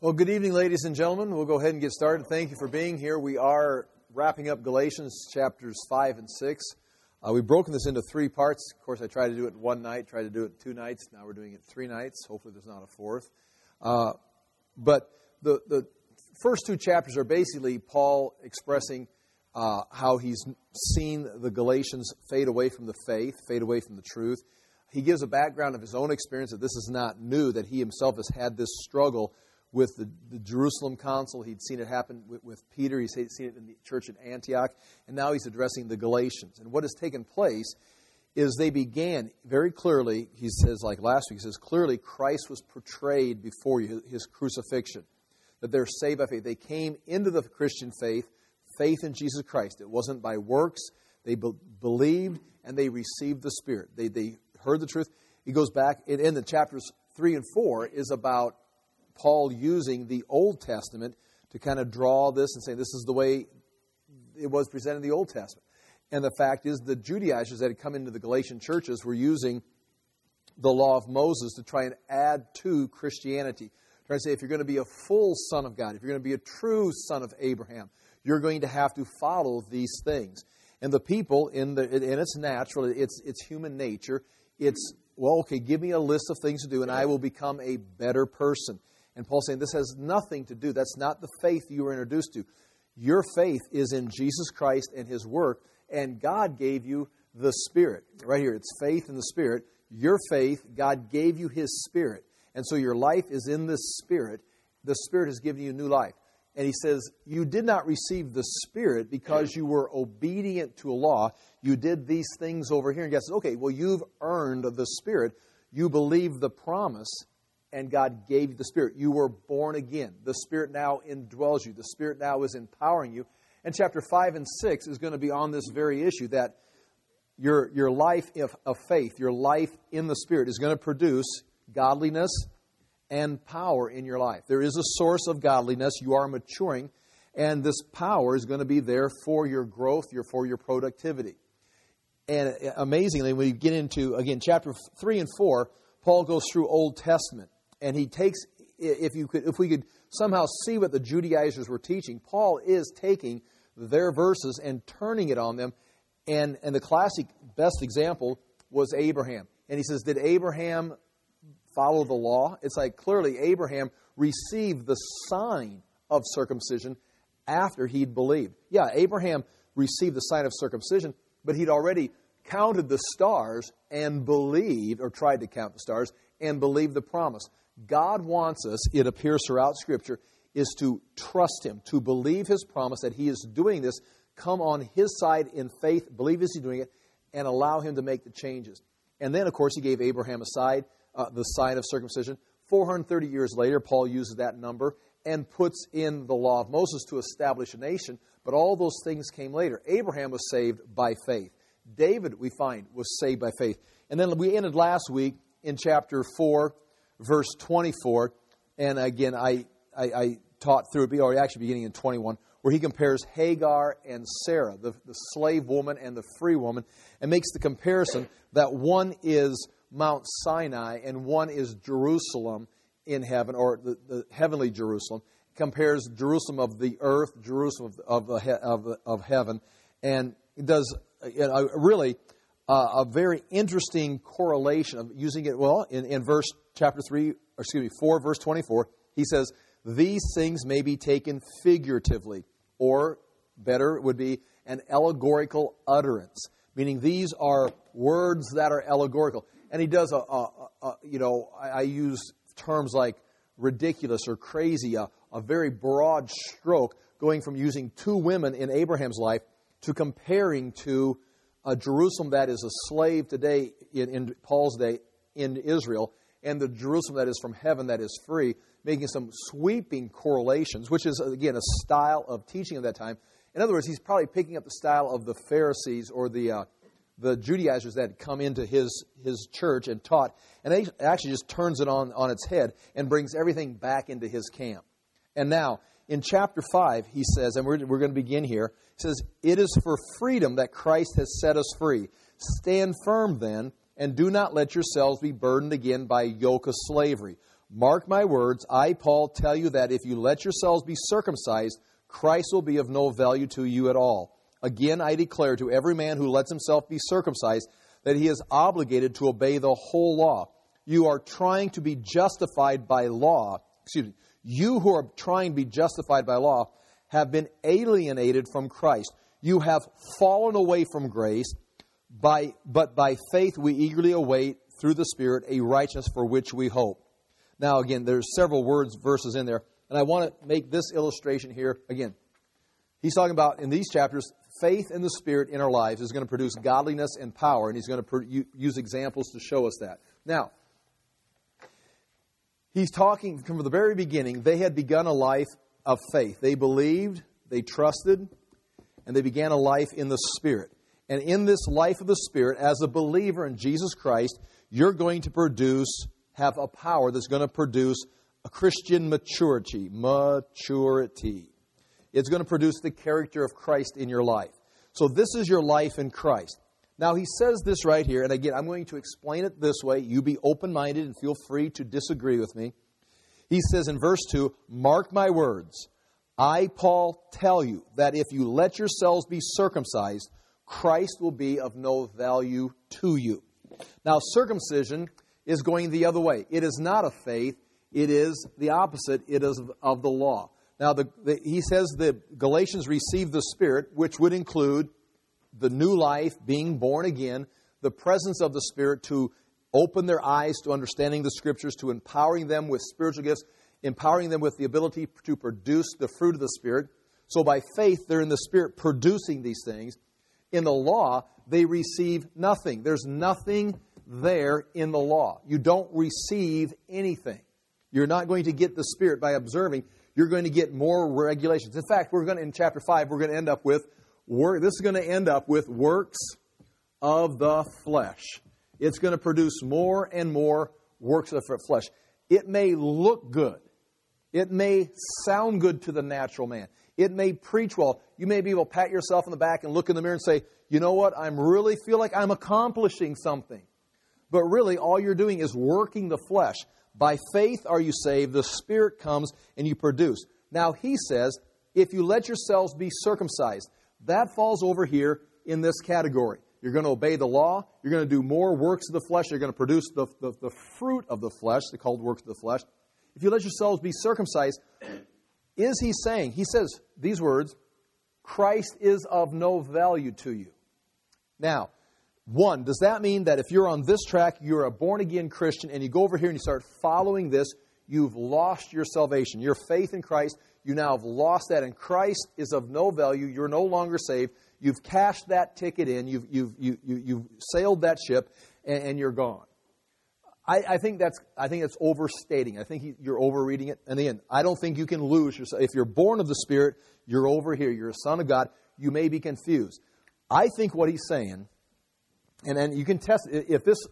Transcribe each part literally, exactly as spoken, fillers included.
Well, good evening, ladies and gentlemen. We'll go ahead and get started. Thank you for being here. We are wrapping up Galatians chapters five and six. Uh, we've broken this into three parts. Of course, I tried to do it one night, tried to do it two nights. Now we're doing it three nights. Hopefully there's not a fourth. Uh, but the, the first two chapters are basically Paul expressing uh, how he's seen the Galatians fade away from the faith, fade away from the truth. He gives a background of his own experience that this is not new, that he himself has had this struggle with the, the Jerusalem council. He'd seen it happen with, with Peter. He's seen it in the church at Antioch. And now he's addressing the Galatians. And what has taken place is they began very clearly, he says, like last week, he says, clearly Christ was portrayed before you, his crucifixion, that they're saved by faith. They came into the Christian faith, faith in Jesus Christ. It wasn't by works. They be- believed and they received the Spirit. They, they heard the truth. He goes back, in, in the chapters three and four is about Paul using the Old Testament to kind of draw this and say this is the way it was presented in the Old Testament. And the fact is the Judaizers that had come into the Galatian churches were using the law of Moses to try and add to Christianity. Trying to say if you're going to be a full son of God, if you're going to be a true son of Abraham, you're going to have to follow these things. And the people, in the and it's natural, it's it's human nature, it's, well, okay, give me a list of things to do and I will become a better person. And Paul's saying this has nothing to do. That's not the faith you were introduced to. Your faith is in Jesus Christ and His work, and God gave you the Spirit. Right here, it's faith in the Spirit. Your faith, God gave you His Spirit. And so your life is in this Spirit. The Spirit has given you new life. And he says, you did not receive the Spirit because you were obedient to a law. You did these things over here. And God says, okay, well, you've earned the Spirit. You believe the promise. And God gave you the Spirit. You were born again. The Spirit now indwells you. The Spirit now is empowering you. And chapter five and six is going to be on this very issue, that your, your life of, of faith, your life in the Spirit is going to produce godliness and power in your life. There is a source of godliness. You are maturing. And this power is going to be there for your growth, your, for your productivity. And amazingly, when we get into, again, chapter three and four, Paul goes through Old Testament. And he takes, if you could, if we could somehow see what the Judaizers were teaching, Paul is taking their verses and turning it on them. And, and the classic best example was Abraham. And he says, did Abraham follow the law? It's like clearly Abraham received the sign of circumcision after he'd believed. Yeah, Abraham received the sign of circumcision, but he'd already counted the stars and believed, or tried to count the stars, and believed the promise. God wants us, it appears throughout Scripture, is to trust Him, to believe His promise that He is doing this, come on His side in faith, believe He's doing it, and allow Him to make the changes. And then, of course, He gave Abraham a side, uh, the sign of circumcision. four hundred thirty years later, Paul uses that number and puts in the law of Moses to establish a nation, but all those things came later. Abraham was saved by faith. David, we find, was saved by faith. And then we ended last week in chapter four, verse twenty-four, and again, I, I, I taught through it, or actually beginning in twenty-one, where he compares Hagar and Sarah, the, the slave woman and the free woman, and makes the comparison that one is Mount Sinai and one is Jerusalem in heaven, or the, the heavenly Jerusalem. Compares Jerusalem of the earth, Jerusalem of, of, the, of, the, of heaven, and it does a, a really uh, a very interesting correlation of using it, well, in, in verse chapter three, or excuse me, four, verse twenty-four, he says, these things may be taken figuratively, or better would be an allegorical utterance, meaning these are words that are allegorical. And he does a, a, a you know, I, I use terms like ridiculous or crazy, a, a very broad stroke, going from using two women in Abraham's life to comparing to a Jerusalem that is a slave today in, in Paul's day in Israel, and the Jerusalem that is from heaven that is free, making some sweeping correlations, which is, again, a style of teaching of that time. In other words, he's probably picking up the style of the Pharisees or the uh, the Judaizers that had come into his, his church and taught, and he actually just turns it on, on its head and brings everything back into his camp. And now, in chapter five, he says, and we're, we're going to begin here, he says, it is for freedom that Christ has set us free. Stand firm then, and do not let yourselves be burdened again by a yoke of slavery. Mark my words, I, Paul, tell you that if you let yourselves be circumcised, Christ will be of no value to you at all. Again, I declare to every man who lets himself be circumcised that he is obligated to obey the whole law. You are trying to be justified by law. Excuse me. You who are trying to be justified by law have been alienated from Christ. You have fallen away from grace, by, but by faith we eagerly await through the Spirit a righteousness for which we hope. Now again, there's several words, verses in there, and I want to make this illustration here. Again, he's talking about, in these chapters, faith in the Spirit in our lives is going to produce godliness and power, and he's going to use examples to show us that. Now, he's talking from the very beginning. They had begun a life of faith. They believed, they trusted, and they began a life in the Spirit. And in this life of the Spirit, as a believer in Jesus Christ, you're going to produce, have a power that's going to produce a Christian maturity. Maturity. It's going to produce the character of Christ in your life. So this is your life in Christ. Now he says this right here, and again, I'm going to explain it this way. You be open-minded and feel free to disagree with me. He says in verse two, mark my words. I, Paul, tell you that if you let yourselves be circumcised, Christ will be of no value to you. Now, circumcision is going the other way. It is not of faith. It is the opposite. It is of the law. Now, the, the, he says the Galatians received the Spirit, which would include the new life, being born again, the presence of the Spirit to open their eyes to understanding the Scriptures, to empowering them with spiritual gifts, empowering them with the ability to produce the fruit of the Spirit. So by faith, they're in the Spirit producing these things. In the law, they receive nothing. There's nothing there in the law. You don't receive anything. You're not going to get the Spirit by observing. You're going to get more regulations. In fact, we're going to, in chapter five, we're going to end up with work. This is going to end up with works of the flesh. It's going to produce more and more works of the flesh. It may look good. It may sound good to the natural man. It may preach well. You may be able to pat yourself on the back and look in the mirror and say, you know what, I really feel like I'm accomplishing something. But really, all you're doing is working the flesh. By faith are you saved. The Spirit comes and you produce. Now, he says, if you let yourselves be circumcised, that falls over here in this category. You're going to obey the law. You're going to do more works of the flesh. You're going to produce the, the, the fruit of the flesh. They're called works of the flesh. If you let yourselves be circumcised, is he saying, he says these words, Christ is of no value to you. Now, one, does that mean that if you're on this track, you're a born-again Christian, and you go over here and you start following this, you've lost your salvation, your faith in Christ, you now have lost that, and Christ is of no value, you're no longer saved, you've cashed that ticket in, you've, you've, you, you, you've sailed that ship, and, and you're gone. I, I think that's I think that's overstating. I think he, you're overreading it. And again, I don't think you can lose yourself. If you're born of the Spirit, you're over here. You're a son of God. You may be confused. I think what he's saying, and, and you can test it, if this,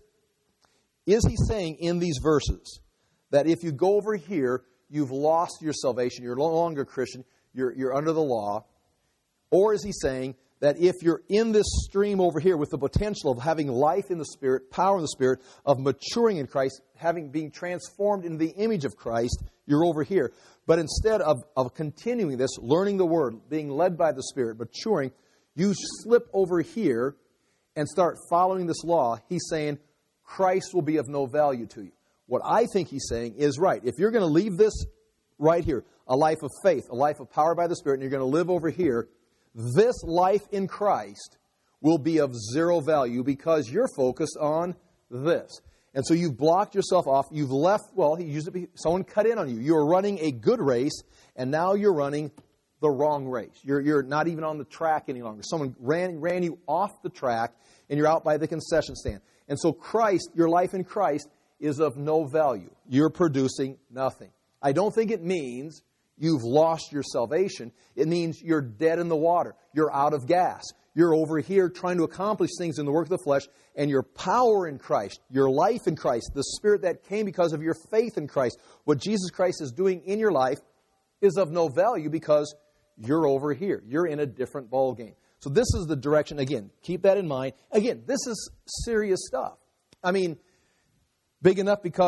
is he saying in these verses that if you go over here, you've lost your salvation, you're no longer a Christian, you're, you're under the law? Or is he saying that if you're in this stream over here with the potential of having life in the Spirit, power in the Spirit, of maturing in Christ, having being transformed in the image of Christ, you're over here. But instead of, of continuing this, learning the Word, being led by the Spirit, maturing, you slip over here and start following this law. He's saying Christ will be of no value to you. What I think he's saying is right. If you're going to leave this right here, a life of faith, a life of power by the Spirit, and you're going to live over here, this life in Christ will be of zero value because you're focused on this. And so you've blocked yourself off. You've left, well, he used to be, someone cut in on you. You're running a good race, and now you're running the wrong race. You're, you're not even on the track any longer. Someone ran, ran you off the track, and you're out by the concession stand. And so Christ, your life in Christ, is of no value. You're producing nothing. I don't think it means you've lost your salvation. It means you're dead in the water. You're out of gas. You're over here trying to accomplish things in the work of the flesh, and your power in Christ, your life in Christ, the Spirit that came because of your faith in Christ, what Jesus Christ is doing in your life is of no value because you're over here. You're in a different ball game. So this is the direction. Again, keep that in mind. Again, this is serious stuff. I mean, big enough because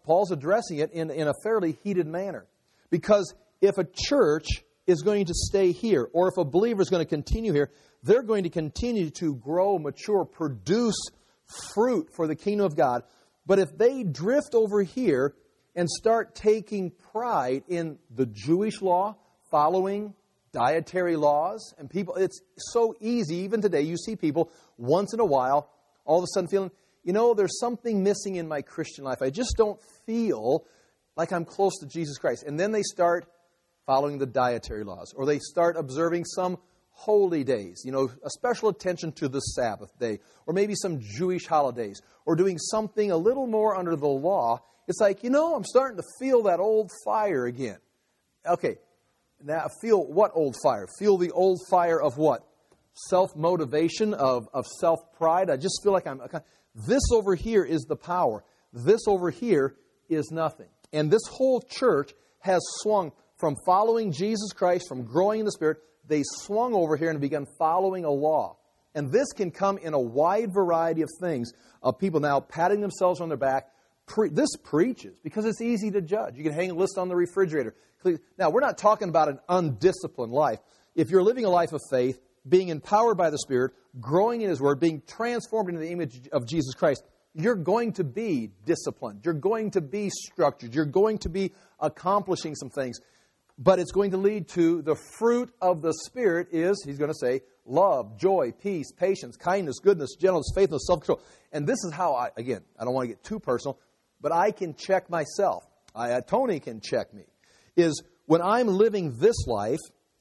Paul's addressing it in, in a fairly heated manner. Because if a church is going to stay here, or if a believer is going to continue here, they're going to continue to grow, mature, produce fruit for the kingdom of God. But if they drift over here and start taking pride in the Jewish law, following dietary laws, and people, it's so easy, even today, you see people once in a while, all of a sudden feeling, you know, there's something missing in my Christian life. I just don't feel like I'm close to Jesus Christ. And then they start following the dietary laws, or they start observing some holy days, you know, a special attention to the Sabbath day, or maybe some Jewish holidays, or doing something a little more under the law. It's like, you know, I'm starting to feel that old fire again. Okay, now feel what old fire? Feel the old fire of what? Self-motivation, of, of self-pride. I just feel like I'm... This over here is the power. This over here is nothing. And this whole church has swung from following Jesus Christ, from growing in the Spirit. They swung over here and began following a law. And this can come in a wide variety of things, of people now patting themselves on their back. Pre- this preaches, because it's easy to judge. You can hang a list on the refrigerator. Now, we're not talking about an undisciplined life. If you're living a life of faith, being empowered by the Spirit, growing in His Word, being transformed into the image of Jesus Christ, you're going to be disciplined. You're going to be structured. You're going to be accomplishing some things. But it's going to lead to the fruit of the Spirit is, he's going to say, love, joy, peace, patience, kindness, goodness, gentleness, faithfulness, self-control. And this is how I, again, I don't want to get too personal, but I can check myself. I, uh, Tony can check me. Is when I'm living this life,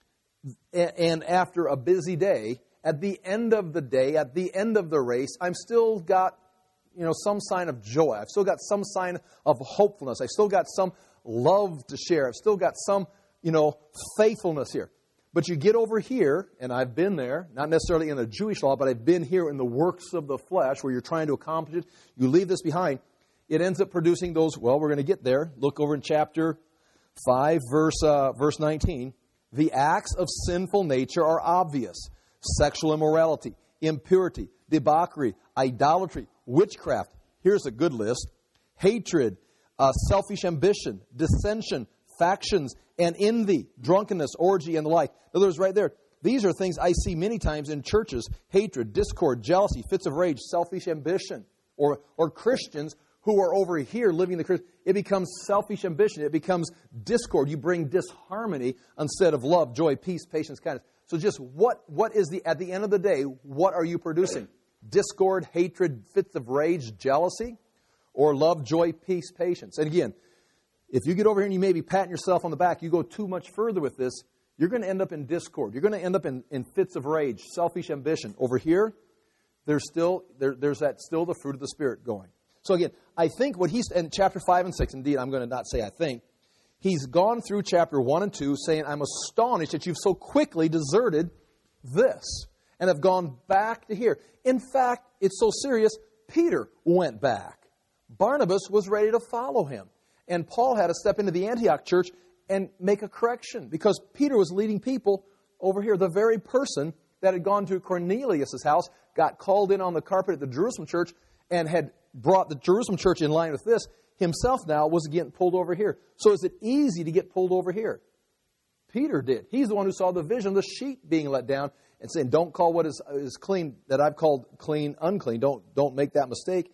and, and after a busy day, at the end of the day, at the end of the race, I'm still got, you know, some sign of joy. I've still got some sign of hopefulness. I've still got some love to share. I've still got some, you know, faithfulness here. But you get over here, and I've been there, not necessarily in the Jewish law, but I've been here in the works of the flesh where you're trying to accomplish it. You leave this behind. It ends up producing those, well, we're going to get there. Look over in chapter five, verse, uh, verse nineteen. The acts of sinful nature are obvious. Sexual immorality, impurity, debauchery, idolatry, witchcraft. Here's a good list. Hatred, uh, selfish ambition, dissension, factions, and envy, drunkenness, orgy, and the like. In other words, right there, these are things I see many times in churches. Hatred, discord, jealousy, fits of rage, selfish ambition. Or, or Christians who are over here living the Christian. It becomes selfish ambition. It becomes discord. You bring disharmony instead of love, joy, peace, patience, kindness. So just what what is the, at the end of the day, what are you producing? Discord, hatred, fits of rage, jealousy, or love, joy, peace, patience. And again, if you get over here and you may be patting yourself on the back, you go too much further with this, you're going to end up in discord. You're going to end up in, in fits of rage, selfish ambition. Over here, there's still there, there's that still the fruit of the Spirit going. So again, I think what he's in chapter five and six, indeed, I'm going to not say I think, he's gone through chapter one and two saying, I'm astonished that you've so quickly deserted this and have gone back to here. In fact, it's so serious, Peter went back. Barnabas was ready to follow him. And Paul had to step into the Antioch church and make a correction because Peter was leading people over here. The very person that had gone to Cornelius' house, got called in on the carpet at the Jerusalem church, and had brought the Jerusalem church in line with this, himself now was getting pulled over here. So is it easy to get pulled over here? Peter did. He's the one who saw the vision of the sheep being let down and saying, don't call what is, is clean, that I've called clean, unclean. Don't, don't make that mistake.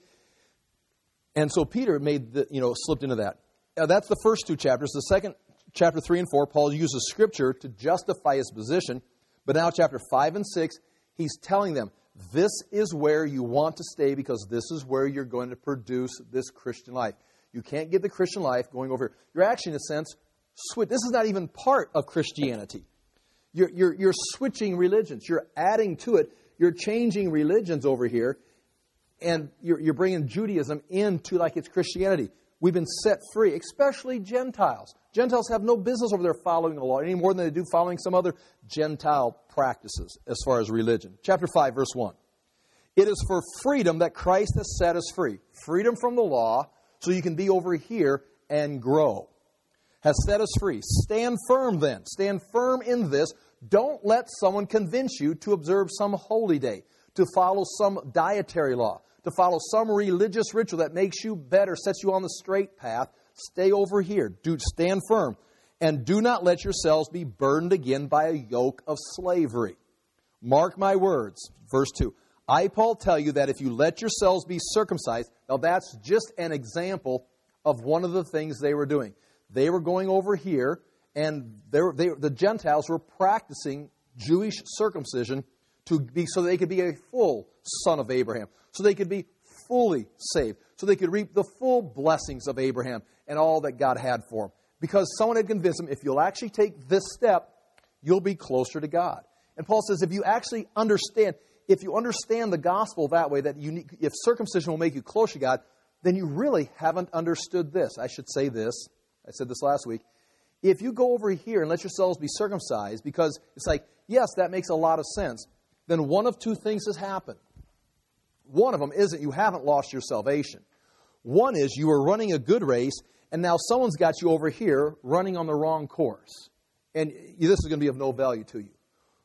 And so Peter made the, you know, slipped into that. Now, that's the first two chapters. The second, chapter three and four, Paul uses Scripture to justify his position. But now chapter five and six, he's telling them, this is where you want to stay because this is where you're going to produce this Christian life. You can't get the Christian life going over here. You're actually, in a sense, switch. This is not even part of Christianity. You're, you're, you're switching religions. You're adding to it. You're changing religions over here. And you're, you're bringing Judaism into like it's Christianity. We've been set free, especially Gentiles. Gentiles have no business over there following the law any more than they do following some other Gentile practices as far as religion. Chapter five, verse one. It is for freedom that Christ has set us free. Freedom from the law so you can be over here and grow. Has set us free. Stand firm then. Stand firm in this. Don't let someone convince you to observe some holy day, to follow some dietary law, to follow some religious ritual that makes you better, sets you on the straight path, stay over here. Do stand firm. And do not let yourselves be burdened again by a yoke of slavery. Mark my words. Verse two. I, Paul, tell you that if you let yourselves be circumcised, now that's just an example of one of the things they were doing. They were going over here, and they were, they, the Gentiles were practicing Jewish circumcision to be so they could be a full son of Abraham, so they could be fully saved, so they could reap the full blessings of Abraham and all that God had for them. Because someone had convinced them, if you'll actually take this step, you'll be closer to God. And Paul says, if you actually understand, if you understand the gospel that way, that you need, if circumcision will make you closer to God, then you really haven't understood this. I should say this. I said this last week. If you go over here and let yourselves be circumcised, because it's like, yes, that makes a lot of sense, then one of two things has happened. One of them isn't you haven't lost your salvation. One is you were running a good race, and now someone's got you over here running on the wrong course. And this is going to be of no value to you.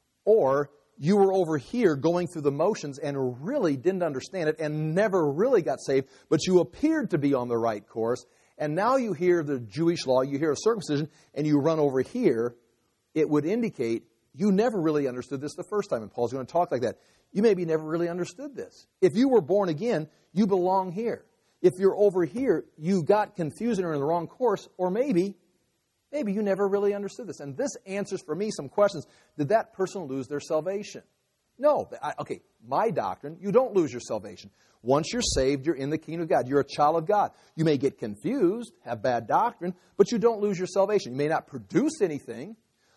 Or you were over here going through the motions and really didn't understand it and never really got saved, but you appeared to be on the right course. And now you hear the Jewish law, you hear a circumcision, and you run over here. It would indicate you never really understood this the first time. And Paul's going to talk like that. You maybe never really understood this. If you were born again, you belong here. If you're over here, you got confused and are in the wrong course, or maybe, maybe you never really understood this. And this answers for me some questions. Did that person lose their salvation? No. I, okay, my doctrine, you don't lose your salvation. Once you're saved, you're in the kingdom of God. You're a child of God. You may get confused, have bad doctrine, but you don't lose your salvation. You may not produce anything.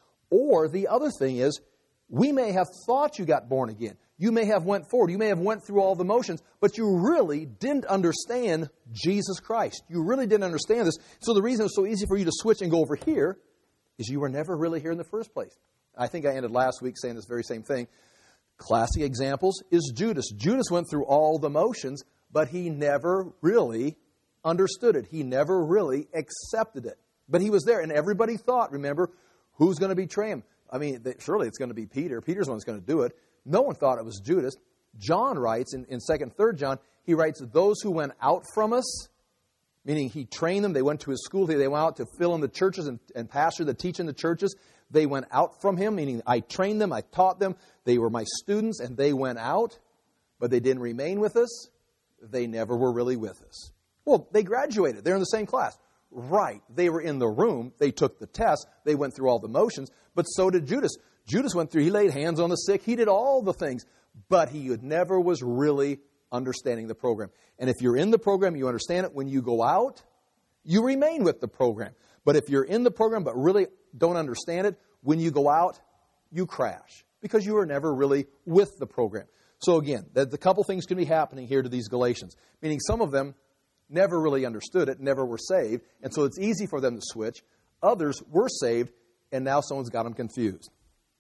Or the other thing is, we may have thought you got born again. You may have went forward. You may have went through all the motions, but you really didn't understand Jesus Christ. You really didn't understand this. So the reason it was so easy for you to switch and go over here is you were never really here in the first place. I think I ended last week saying this very same thing. Classic examples is Judas. Judas went through all the motions, but he never really understood it. He never really accepted it. But he was there, and everybody thought, remember, who's going to betray him? I mean, they, surely it's going to be Peter. Peter's the one that's going to do it. No one thought it was Judas. John writes in, in second and third John, he writes, those who went out from us, meaning he trained them, they went to his school, they went out to fill in the churches and, and pastor the teach in the churches. They went out from him, meaning I trained them, I taught them, they were my students, and they went out, but they didn't remain with us. They never were really with us. Well, they graduated. They're in the same class. Right. They were in the room. They took the test. They went through all the motions, but so did Judas. Judas went through, he laid hands on the sick, he did all the things, but he never was really understanding the program. And if you're in the program, you understand it. When you go out, you remain with the program. But if you're in the program but really don't understand it, when you go out, you crash because you were never really with the program. So again, the couple things can be happening here to these Galatians, meaning some of them never really understood it, never were saved, and so it's easy for them to switch. Others were saved, and now someone's got them confused.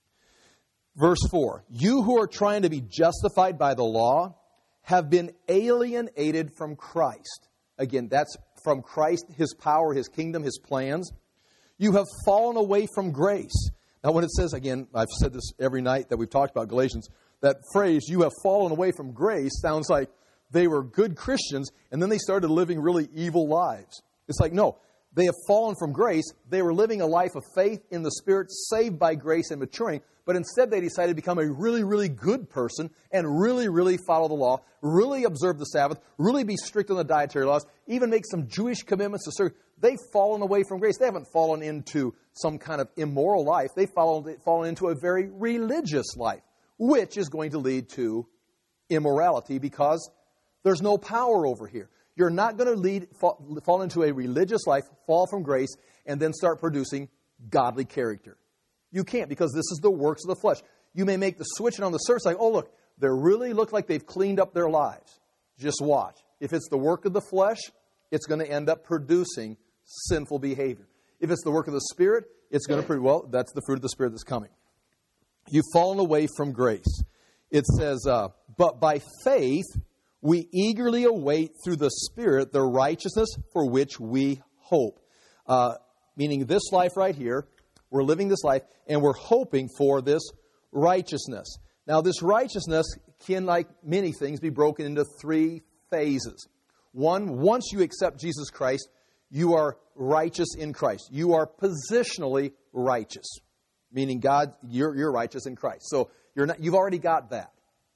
Verse four, you who are trying to be justified by the law have been alienated from Christ. Again, that's from Christ, His power, His kingdom, His plans. You have fallen away from grace. Now when it says, again, I've said this every night that we've talked about Galatians, that phrase, you have fallen away from grace, sounds like they were good Christians and then they started living really evil lives. It's like, no, they have fallen from grace. They were living a life of faith in the Spirit, saved by grace and maturing. But instead they decided to become a really, really good person and really, really follow the law, really observe the Sabbath, really be strict on the dietary laws, even make some Jewish commitments to serve. They've fallen away from grace. They haven't fallen into some kind of immoral life. They've fallen, fallen into a very religious life, which is going to lead to immorality because there's no power over here. You're not going to lead, fall, fall into a religious life, fall from grace, and then start producing godly character. You can't, because this is the works of the flesh. You may make the switch and on the surface like, oh, look, they really look like they've cleaned up their lives. Just watch. If it's the work of the flesh, it's going to end up producing sinful behavior. If it's the work of the Spirit, it's going to produce, well, that's the fruit of the Spirit that's coming. You've fallen away from grace. It says, uh, but by faith, we eagerly await through the Spirit the righteousness for which we hope. Uh, meaning this life right here, we're living this life, and we're hoping for this righteousness. Now, this righteousness can, like many things, be broken into three phases. One, once you accept Jesus Christ, you are righteous in Christ. You are positionally righteous, meaning God, you're, you're righteous in Christ. So you're not, you've already got that.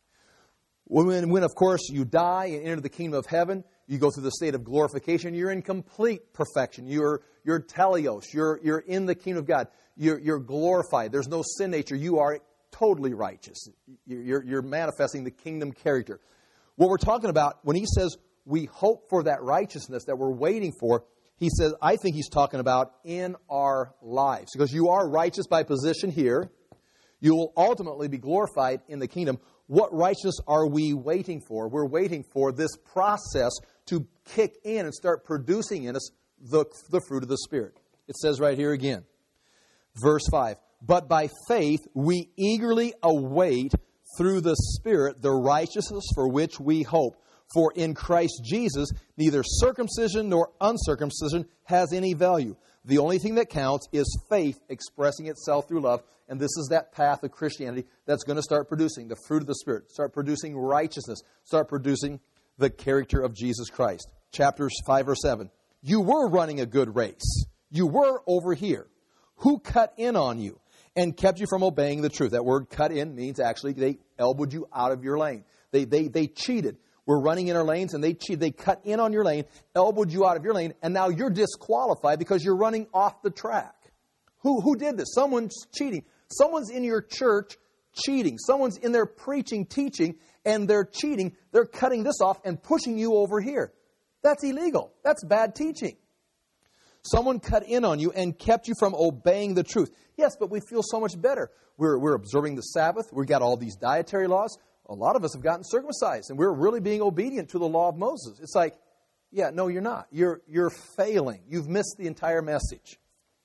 When, when, of course, you die and enter the kingdom of heaven, you go through the state of glorification. You're in complete perfection. You're, you're teleos. You're, you're in the kingdom of God. You're, you're glorified. There's no sin nature. You are totally righteous. You're, you're manifesting the kingdom character. What we're talking about, when he says we hope for that righteousness that we're waiting for, he says, I think he's talking about in our lives. Because you are righteous by position here. You will ultimately be glorified in the kingdom. What righteousness are we waiting for? We're waiting for this process to kick in and start producing in us the, the fruit of the Spirit. It says right here again, verse five, but by faith we eagerly await through the Spirit the righteousness for which we hope. For in Christ Jesus, neither circumcision nor uncircumcision has any value. The only thing that counts is faith expressing itself through love. And this is that path of Christianity that's going to start producing the fruit of the Spirit, start producing righteousness, start producing the character of Jesus Christ. Chapters five or seven. You were running a good race. You were over here. Who cut in on you and kept you from obeying the truth? That word cut in means actually they elbowed you out of your lane. They, they, they cheated. We're running in our lanes, and they cheat. They cut in on your lane, elbowed you out of your lane, and now you're disqualified because you're running off the track. Who, who did this? Someone's cheating. Someone's in your church cheating. Someone's in there preaching, teaching, and they're cheating. They're cutting this off and pushing you over here. That's illegal. That's bad teaching. Someone cut in on you and kept you from obeying the truth. Yes, but we feel so much better. We're, we're observing the Sabbath. We've got all these dietary laws. A lot of us have gotten circumcised, and we're really being obedient to the law of Moses. It's like, yeah, no, you're not. You're, you're failing. You've missed the entire message.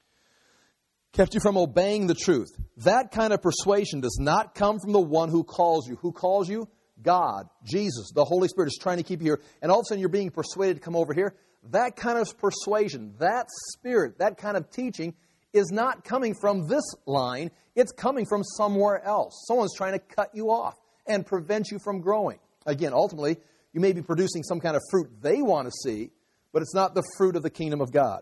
Kept you from obeying the truth. That kind of persuasion does not come from the one who calls you. Who calls you? God, Jesus, the Holy Spirit is trying to keep you here. And all of a sudden you're being persuaded to come over here. That kind of persuasion, that spirit, that kind of teaching is not coming from this line. It's coming from somewhere else. Someone's trying to cut you off and prevent you from growing. Again, ultimately, you may be producing some kind of fruit they want to see, but it's not the fruit of the kingdom of God.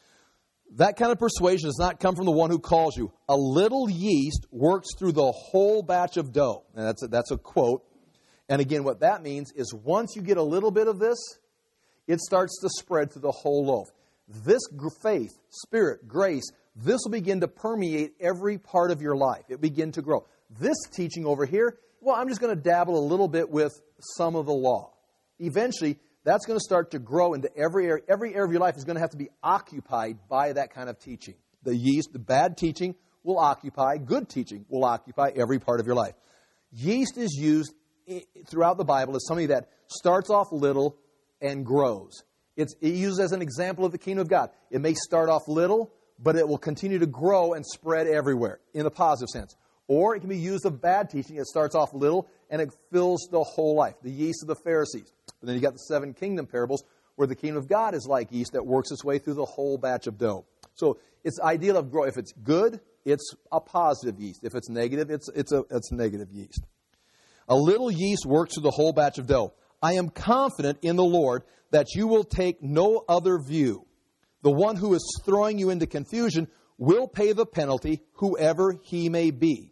That kind of persuasion does not come from the one who calls you. A little yeast works through the whole batch of dough. And that's a, that's a quote. And again, what that means is once you get a little bit of this, it starts to spread through the whole loaf. This faith, spirit, grace, this will begin to permeate every part of your life. It begin to grow. This teaching over here, well, I'm just going to dabble a little bit with some of the law. Eventually, that's going to start to grow into every area. Every area of your life is going to have to be occupied by that kind of teaching. The yeast, the bad teaching will occupy, good teaching will occupy every part of your life. Yeast is used throughout the Bible as something that starts off little and grows. It's used as an example of the kingdom of God. It may start off little, but it will continue to grow and spread everywhere in a positive sense. Or it can be used of bad teaching. It starts off little and it fills the whole life. The yeast of the Pharisees. And then you got the seven kingdom parables where the kingdom of God is like yeast that works its way through the whole batch of dough. So it's ideal of grow. If it's good, it's a positive yeast. If it's negative, it's it's a it's negative yeast. A little yeast works through the whole batch of dough. I am confident in the Lord that you will take no other view. The one who is throwing you into confusion will pay the penalty, whoever he may be.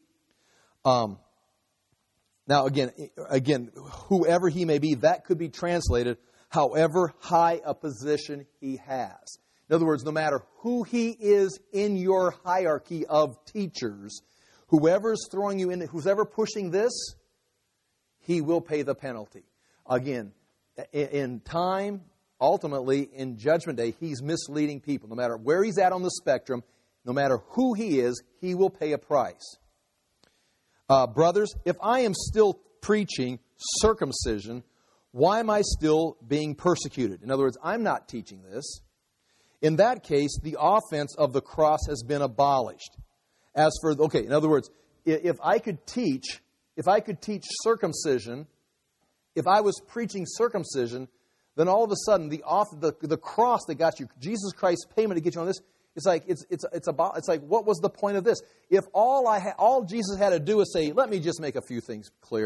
Um, now, again, again, whoever he may be, that could be translated however high a position he has. In other words, no matter who he is in your hierarchy of teachers, whoever's throwing you in, who's ever pushing this, he will pay the penalty. Again, in time, ultimately, in Judgment Day, he's misleading people. No matter where he's at on the spectrum, no matter who he is, he will pay a price. Uh, brothers, if I am still preaching circumcision, why am I still being persecuted? In other words, I'm not teaching this. In that case, the offense of the cross has been abolished. As for, okay, in other words, if I could teach, if I could teach circumcision, if I was preaching circumcision, then all of a sudden the off the, the cross that got you, Jesus Christ's payment to get you on this, it's like it's it's it's about it's like what was the point of this? If all I ha- all Jesus had to do was say, let me just make a few things clear.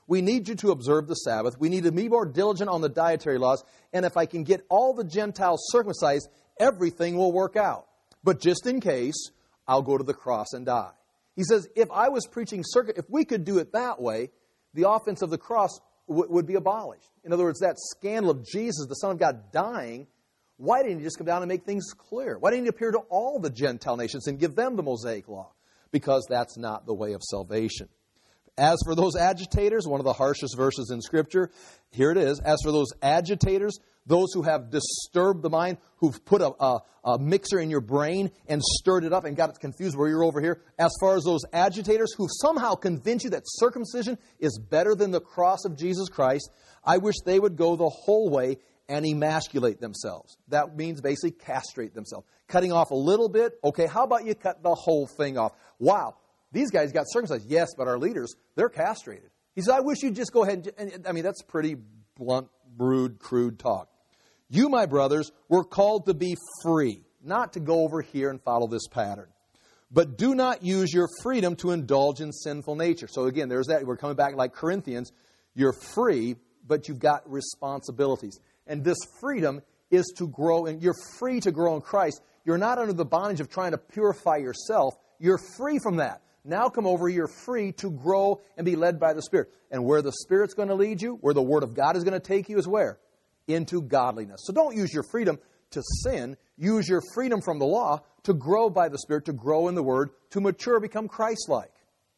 We need you to observe the Sabbath. We need to be more diligent on the dietary laws. And if I can get all the Gentiles circumcised, everything will work out. But just in case, I'll go to the cross and die. He says, if I was preaching circuit, if we could do it that way, the offense of the cross w- would be abolished. In other words, that scandal of Jesus, the Son of God, dying, why didn't he just come down and make things clear? Why didn't he appear to all the Gentile nations and give them the Mosaic law? Because that's not the way of salvation. As for those agitators, one of the harshest verses in Scripture, here it is. As for those agitators, those who have disturbed the mind, who've put a, a, a mixer in your brain and stirred it up and got it confused where you're over here. As far as those agitators who somehow convince you that circumcision is better than the cross of Jesus Christ, I wish they would go the whole way and emasculate themselves. That means basically castrate themselves. Cutting off a little bit, okay, how about you cut the whole thing off? Wow, these guys got circumcised. Yes, but our leaders, they're castrated. He said, I wish you'd just go ahead and, and I mean, that's pretty blunt, rude, crude talk. You, my brothers, were called to be free, not to go over here and follow this pattern. But do not use your freedom to indulge in sinful nature. So again, there's that. We're coming back like Corinthians. You're free, but you've got responsibilities. And this freedom is to grow, and you're free to grow in Christ. You're not under the bondage of trying to purify yourself. You're free from that. Now come over, you're free to grow and be led by the Spirit. And where the Spirit's going to lead you, where the Word of God is going to take you is where? Into godliness. So don't use your freedom to sin. Use your freedom from the law to grow by the Spirit, to grow in the Word, to mature, become Christ-like.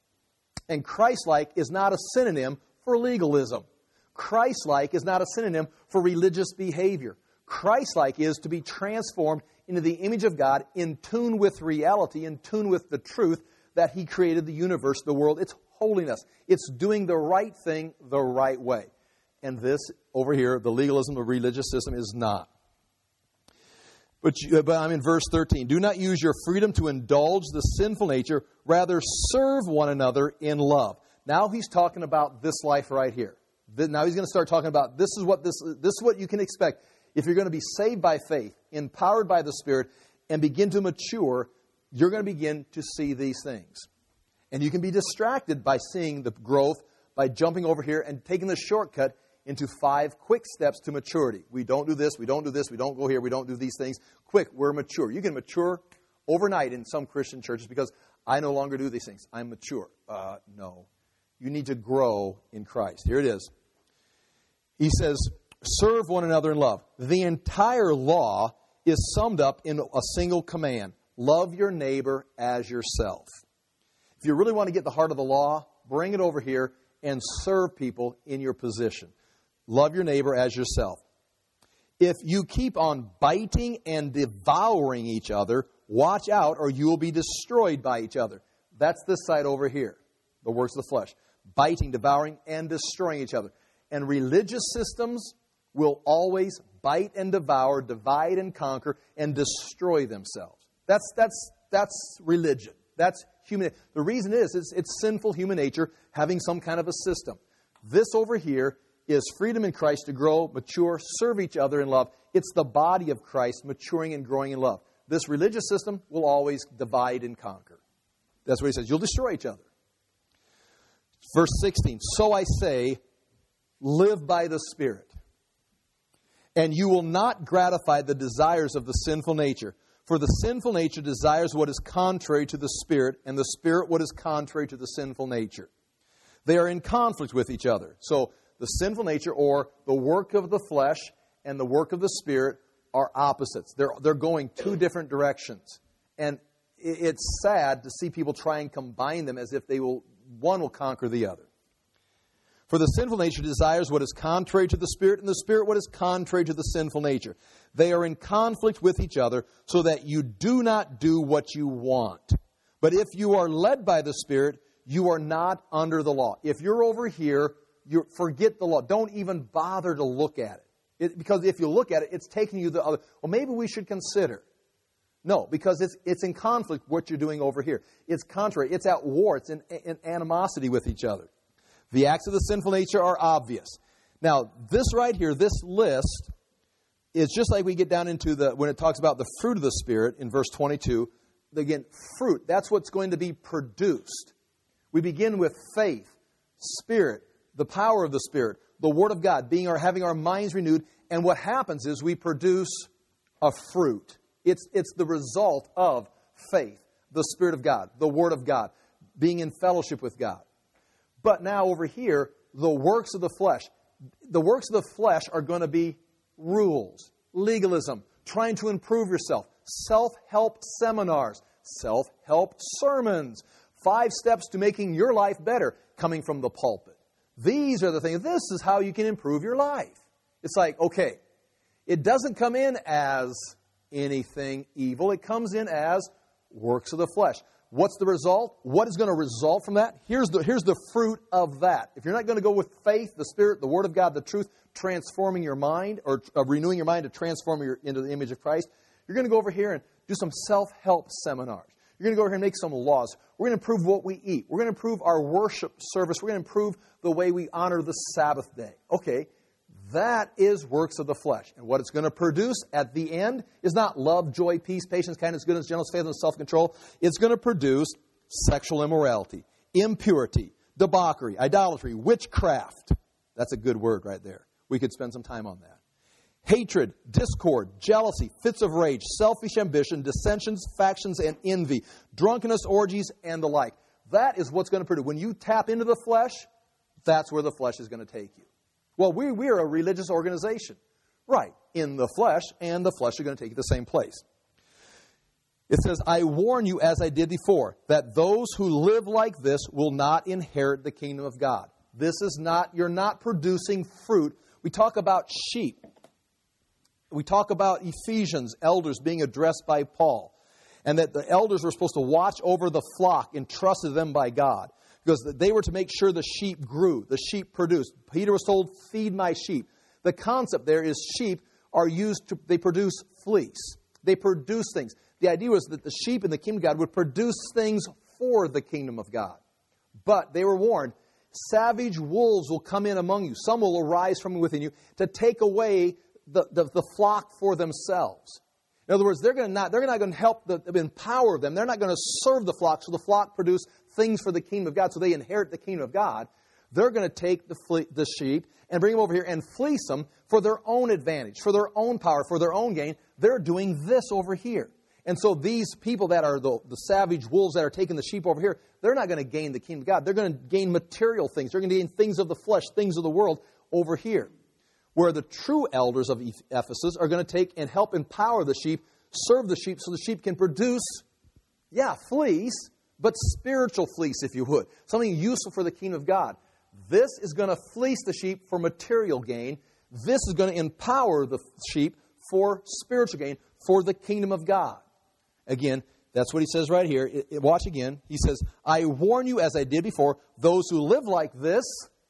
And Christ-like is not a synonym for legalism. Christ-like is not a synonym for religious behavior. Christ-like is to be transformed into the image of God, in tune with reality, in tune with the truth that He created the universe, the world. It's holiness. It's doing the right thing the right way. And this, over here, the legalism of religious system is not. But, you, but I'm in verse thirteen. Do not use your freedom to indulge the sinful nature. Rather, serve one another in love. Now he's talking about this life right here. Now he's going to start talking about this is what this this is what you can expect if you're going to be saved by faith, empowered by the Spirit, and begin to mature. You're going to begin to see these things, and you can be distracted by seeing the growth by jumping over here and taking the shortcut into five quick steps to maturity. We don't do this, we don't do this, we don't go here, we don't do these things. Quick, we're mature. You can mature overnight in some Christian churches because I no longer do these things. I'm mature. Uh, no. You need to grow in Christ. Here it is. He says, serve one another in love. The entire law is summed up in a single command. Love your neighbor as yourself. If you really want to get the heart of the law, bring it over here and serve people in your position. Love your neighbor as yourself. If you keep on biting and devouring each other, watch out or you will be destroyed by each other. That's this side over here, the works of the flesh. Biting, devouring, and destroying each other. And religious systems will always bite and devour, divide and conquer, and destroy themselves. That's that's that's religion. That's human. The reason is it's, it's sinful human nature having some kind of a system. This over here is freedom in Christ to grow, mature, serve each other in love. It's the body of Christ maturing and growing in love. This religious system will always divide and conquer. That's what he says. You'll destroy each other. Verse sixteen, so I say, live by the Spirit, and you will not gratify the desires of the sinful nature. For the sinful nature desires what is contrary to the Spirit, and the Spirit what is contrary to the sinful nature. They are in conflict with each other. So the sinful nature, or the work of the flesh, and the work of the Spirit are opposites. They're, they're going two different directions. And it's sad to see people try and combine them as if they will, one will conquer the other. For the sinful nature desires what is contrary to the Spirit, and the Spirit what is contrary to the sinful nature. They are in conflict with each other, so that you do not do what you want. But if you are led by the Spirit, you are not under the law. If you're over here, you forget the law. Don't even bother to look at it. it. Because if you look at it, it's taking you the other. Well, maybe we should consider. No, because it's it's in conflict with what you're doing over here. It's contrary. It's at war. It's in, in animosity with each other. The acts of the sinful nature are obvious. Now, this right here, this list, is just like we get down into the, when it talks about the fruit of the Spirit in verse twenty-two. Again, fruit, that's what's going to be produced. We begin with faith, Spirit, the power of the Spirit, the Word of God, being our, having our minds renewed. And what happens is we produce a fruit. It's, it's the result of faith, the Spirit of God, the Word of God, being in fellowship with God. But now over here, the works of the flesh. The works of the flesh are going to be rules, legalism, trying to improve yourself, self-help seminars, self-help sermons, five steps to making your life better coming from the pulpit. These are the things. This is how you can improve your life. It's like, okay, it doesn't come in as anything evil. It comes in as works of the flesh. What's the result? What is going to result from that? Here's the, here's the fruit of that. If you're not going to go with faith, the Spirit, the Word of God, the truth, transforming your mind, or uh, renewing your mind to transform your into the image of Christ, you're going to go over here and do some self-help seminars. You're going to go over here and make some laws. We're going to improve what we eat. We're going to improve our worship service. We're going to improve the way we honor the Sabbath day. Okay, that is works of the flesh. And what it's going to produce at the end is not love, joy, peace, patience, kindness, goodness, gentleness, faithfulness, self-control. It's going to produce sexual immorality, impurity, debauchery, idolatry, witchcraft. That's a good word right there. We could spend some time on that. Hatred, discord, jealousy, fits of rage, selfish ambition, dissensions, factions, and envy, drunkenness, orgies, and the like. That is what's going to produce. When you tap into the flesh, that's where the flesh is going to take you. Well, we, we are a religious organization. Right, in the flesh, and the flesh are going to take you to the same place. It says, I warn you, as I did before, that those who live like this will not inherit the kingdom of God. This is not, you're not producing fruit. We talk about sheep. We talk about Ephesians, elders being addressed by Paul, and that the elders were supposed to watch over the flock entrusted to them by God, because they were to make sure the sheep grew, the sheep produced. Peter was told, feed my sheep. The concept there is sheep are used to, they produce fleece. They produce things. The idea was that the sheep in the kingdom of God would produce things for the kingdom of God. But they were warned, savage wolves will come in among you. Some will arise from within you to take away the, the, the flock for themselves. In other words, they're going to not, they're not going to help the, empower them. They're not going to serve the flock, so the flock produce things for the kingdom of God, so they inherit the kingdom of God. They're going to take the, fle- the sheep and bring them over here and fleece them for their own advantage, for their own power, for their own gain. They're doing this over here. And so these people that are the, the savage wolves that are taking the sheep over here, they're not going to gain the kingdom of God. They're going to gain material things. They're going to gain things of the flesh, things of the world over here. Where the true elders of Ephesus are going to take and help empower the sheep, serve the sheep so the sheep can produce, yeah, fleece, but spiritual fleece, if you would. Something useful for the kingdom of God. This is going to fleece the sheep for material gain. This is going to empower the sheep for spiritual gain, for the kingdom of God. Again, that's what he says right here. It, it, watch again. He says, I warn you, as I did before, those who live like this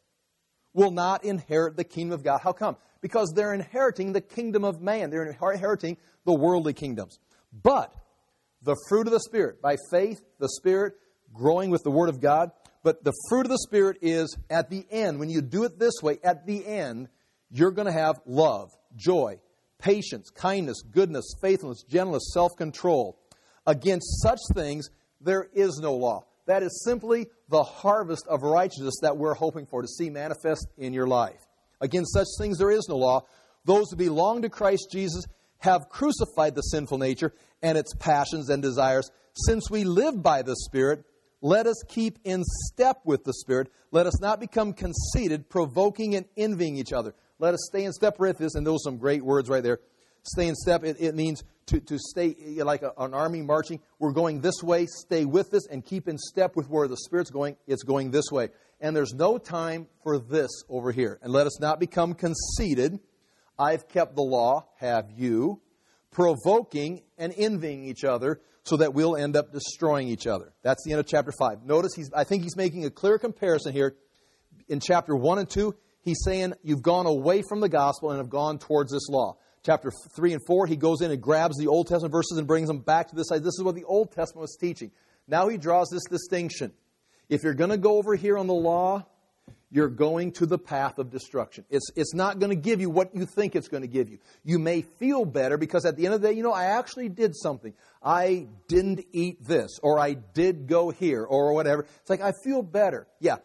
will not inherit the kingdom of God. How come? Because they're inheriting the kingdom of man. They're inheriting the worldly kingdoms. But the fruit of the Spirit, by faith, the Spirit, growing with the Word of God. But the fruit of the Spirit is at the end. When you do it this way, at the end, you're going to have love, joy, patience, kindness, goodness, faithfulness, gentleness, self-control. Against such things, there is no law. That is simply the harvest of righteousness that we're hoping for to see manifest in your life. Against such things, there is no law. Those who belong to Christ Jesus have crucified the sinful nature and its passions and desires. Since we live by the Spirit, let us keep in step with the Spirit. Let us not become conceited, provoking and envying each other. Let us stay in step with this. And those are some great words right there. Stay in step, it, it means to, to stay like a, an army marching. We're going this way, stay with this, and keep in step with where the Spirit's going. It's going this way. And there's no time for this over here. And let us not become conceited. I've kept the law, have you? Provoking and envying each other so that we'll end up destroying each other. That's the end of chapter five. Notice, he's, I think he's making a clear comparison here. In chapter one and two, he's saying you've gone away from the gospel and have gone towards this law. Chapter three and four, he goes in and grabs the Old Testament verses and brings them back to this side. This is what the Old Testament was teaching. Now he draws this distinction. If you're going to go over here on the law, you're going to the path of destruction. It's, it's not going to give you what you think it's going to give you. You may feel better because at the end of the day, you know, I actually did something. I didn't eat this, or I did go here, or whatever. It's like, I feel better. Yeah,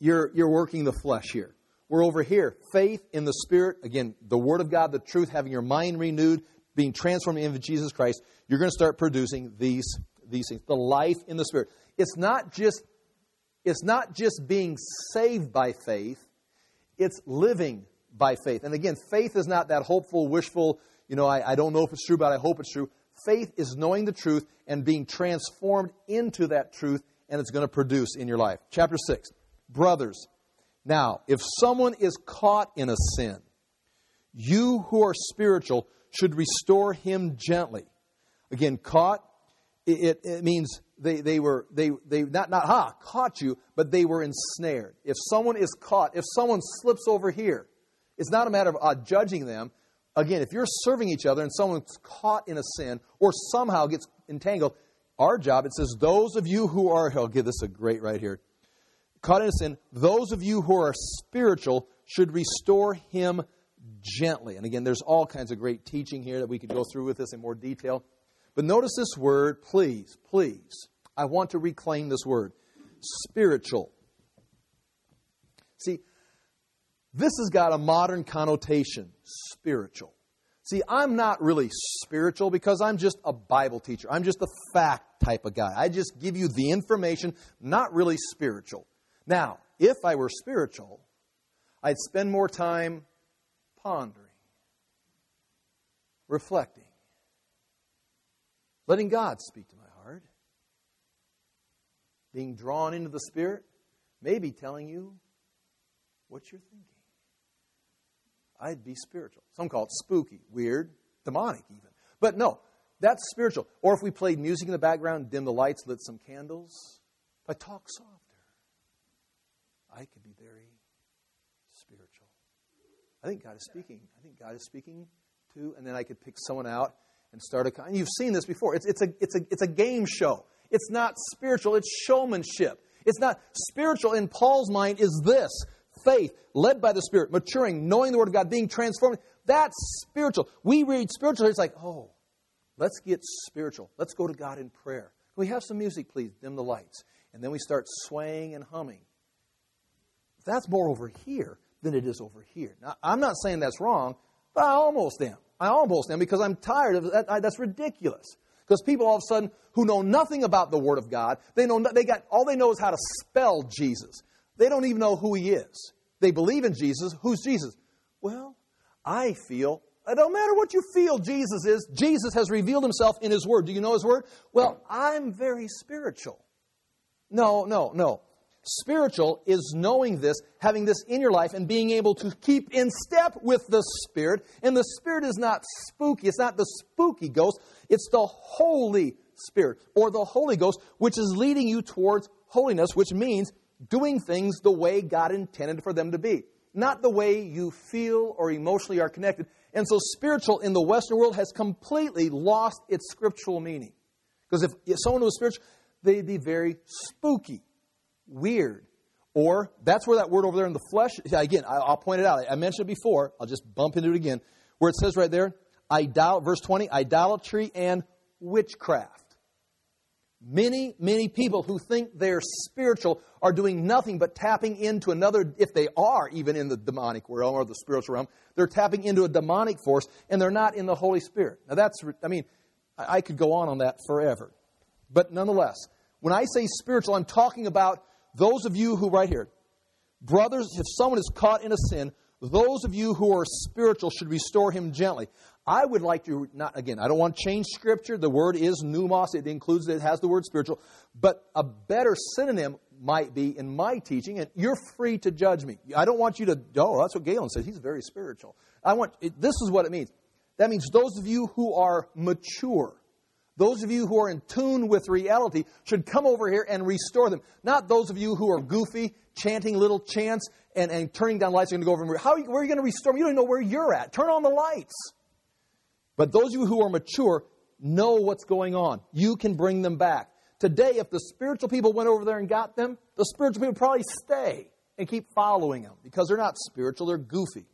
you're, you're working the flesh here. We're over here. Faith in the Spirit. Again, the Word of God, the truth, having your mind renewed, being transformed into Jesus Christ. You're going to start producing these, these things. The life in the Spirit. It's not just, it's not just being saved by faith. It's living by faith. And again, faith is not that hopeful, wishful, you know, I, I don't know if it's true, but I hope it's true. Faith is knowing the truth and being transformed into that truth, and it's going to produce in your life. Chapter six. Brothers, now, if someone is caught in a sin, you who are spiritual should restore him gently. Again, caught, it, it means they, they were, they, they not, not, ha, caught you, but they were ensnared. If someone is caught, if someone slips over here, it's not a matter of uh, judging them. Again, if you're serving each other and someone's caught in a sin or somehow gets entangled, our job, it says, those of you who are, I'll give this a great right here, caught in a sin, those of you who are spiritual should restore him gently. And again, there's all kinds of great teaching here that we could go through with this in more detail. But notice this word, please, please. I want to reclaim this word, spiritual. See, this has got a modern connotation, spiritual. See, I'm not really spiritual because I'm just a Bible teacher. I'm just a fact type of guy. I just give you the information, not really spiritual. Now, if I were spiritual, I'd spend more time pondering, reflecting, letting God speak to my heart, being drawn into the Spirit, maybe telling you what you're thinking. I'd be spiritual. Some call it spooky, weird, demonic even. But no, that's spiritual. Or if we played music in the background, dim the lights, lit some candles, if I talk softer, I could be very spiritual. I think God is speaking. I think God is speaking to, and then I could pick someone out and start a. And you've seen this before. It's it's a it's a it's a game show. It's not spiritual. It's showmanship. It's not spiritual in Paul's mind. Is this faith led by the Spirit, maturing, knowing the Word of God, being transformed? That's spiritual. We read spiritual. It's like, oh, let's get spiritual. Let's go to God in prayer. Can we have some music, please? Dim the lights, and then we start swaying and humming. That's more over here than it is over here. Now, I'm not saying that's wrong, but I almost am. I almost am because I'm tired of that. That's ridiculous. Because people all of a sudden who know nothing about the Word of God, they know they got all they know is how to spell Jesus. They don't even know who He is. They believe in Jesus. Who's Jesus? Well, I feel, it don't matter what you feel Jesus is, Jesus has revealed Himself in His Word. Do you know His Word? Well, I'm very spiritual. No, no, no. Spiritual is knowing this, having this in your life, and being able to keep in step with the Spirit. And the Spirit is not spooky. It's not the spooky ghost. It's the Holy Spirit, or the Holy Ghost, which is leading you towards holiness, which means doing things the way God intended for them to be, not the way you feel or emotionally are connected. And so spiritual in the Western world has completely lost its scriptural meaning. Because if, if someone was spiritual, they'd be very spooky, weird. Or, that's where that word over there in the flesh, again, I'll point it out. I mentioned it before. I'll just bump into it again. Where it says right there, idol, verse twenty, idolatry and witchcraft. Many, many people who think they're spiritual are doing nothing but tapping into another, if they are even in the demonic realm or the spiritual realm, they're tapping into a demonic force, and they're not in the Holy Spirit. Now that's, I mean, I could go on on that forever. But nonetheless, when I say spiritual, I'm talking about those of you who, right here, brothers, if someone is caught in a sin, those of you who are spiritual should restore him gently. I would like to, not again, I don't want to change Scripture. The word is pneumos. It includes, it has the word spiritual. But a better synonym might be in my teaching, and you're free to judge me. I don't want you to, oh, that's what Galen said. He's very spiritual. I want, it, this is what it means. That means those of you who are mature, those of you who are in tune with reality should come over here and restore them. Not those of you who are goofy, chanting little chants and, and turning down lights. You're going to go over and how where are you going to restore them? You don't even know where you're at. Turn on the lights. But those of you who are mature know what's going on. You can bring them back. Today, if the spiritual people went over there and got them, the spiritual people would probably stay and keep following them because they're not spiritual, they're goofy.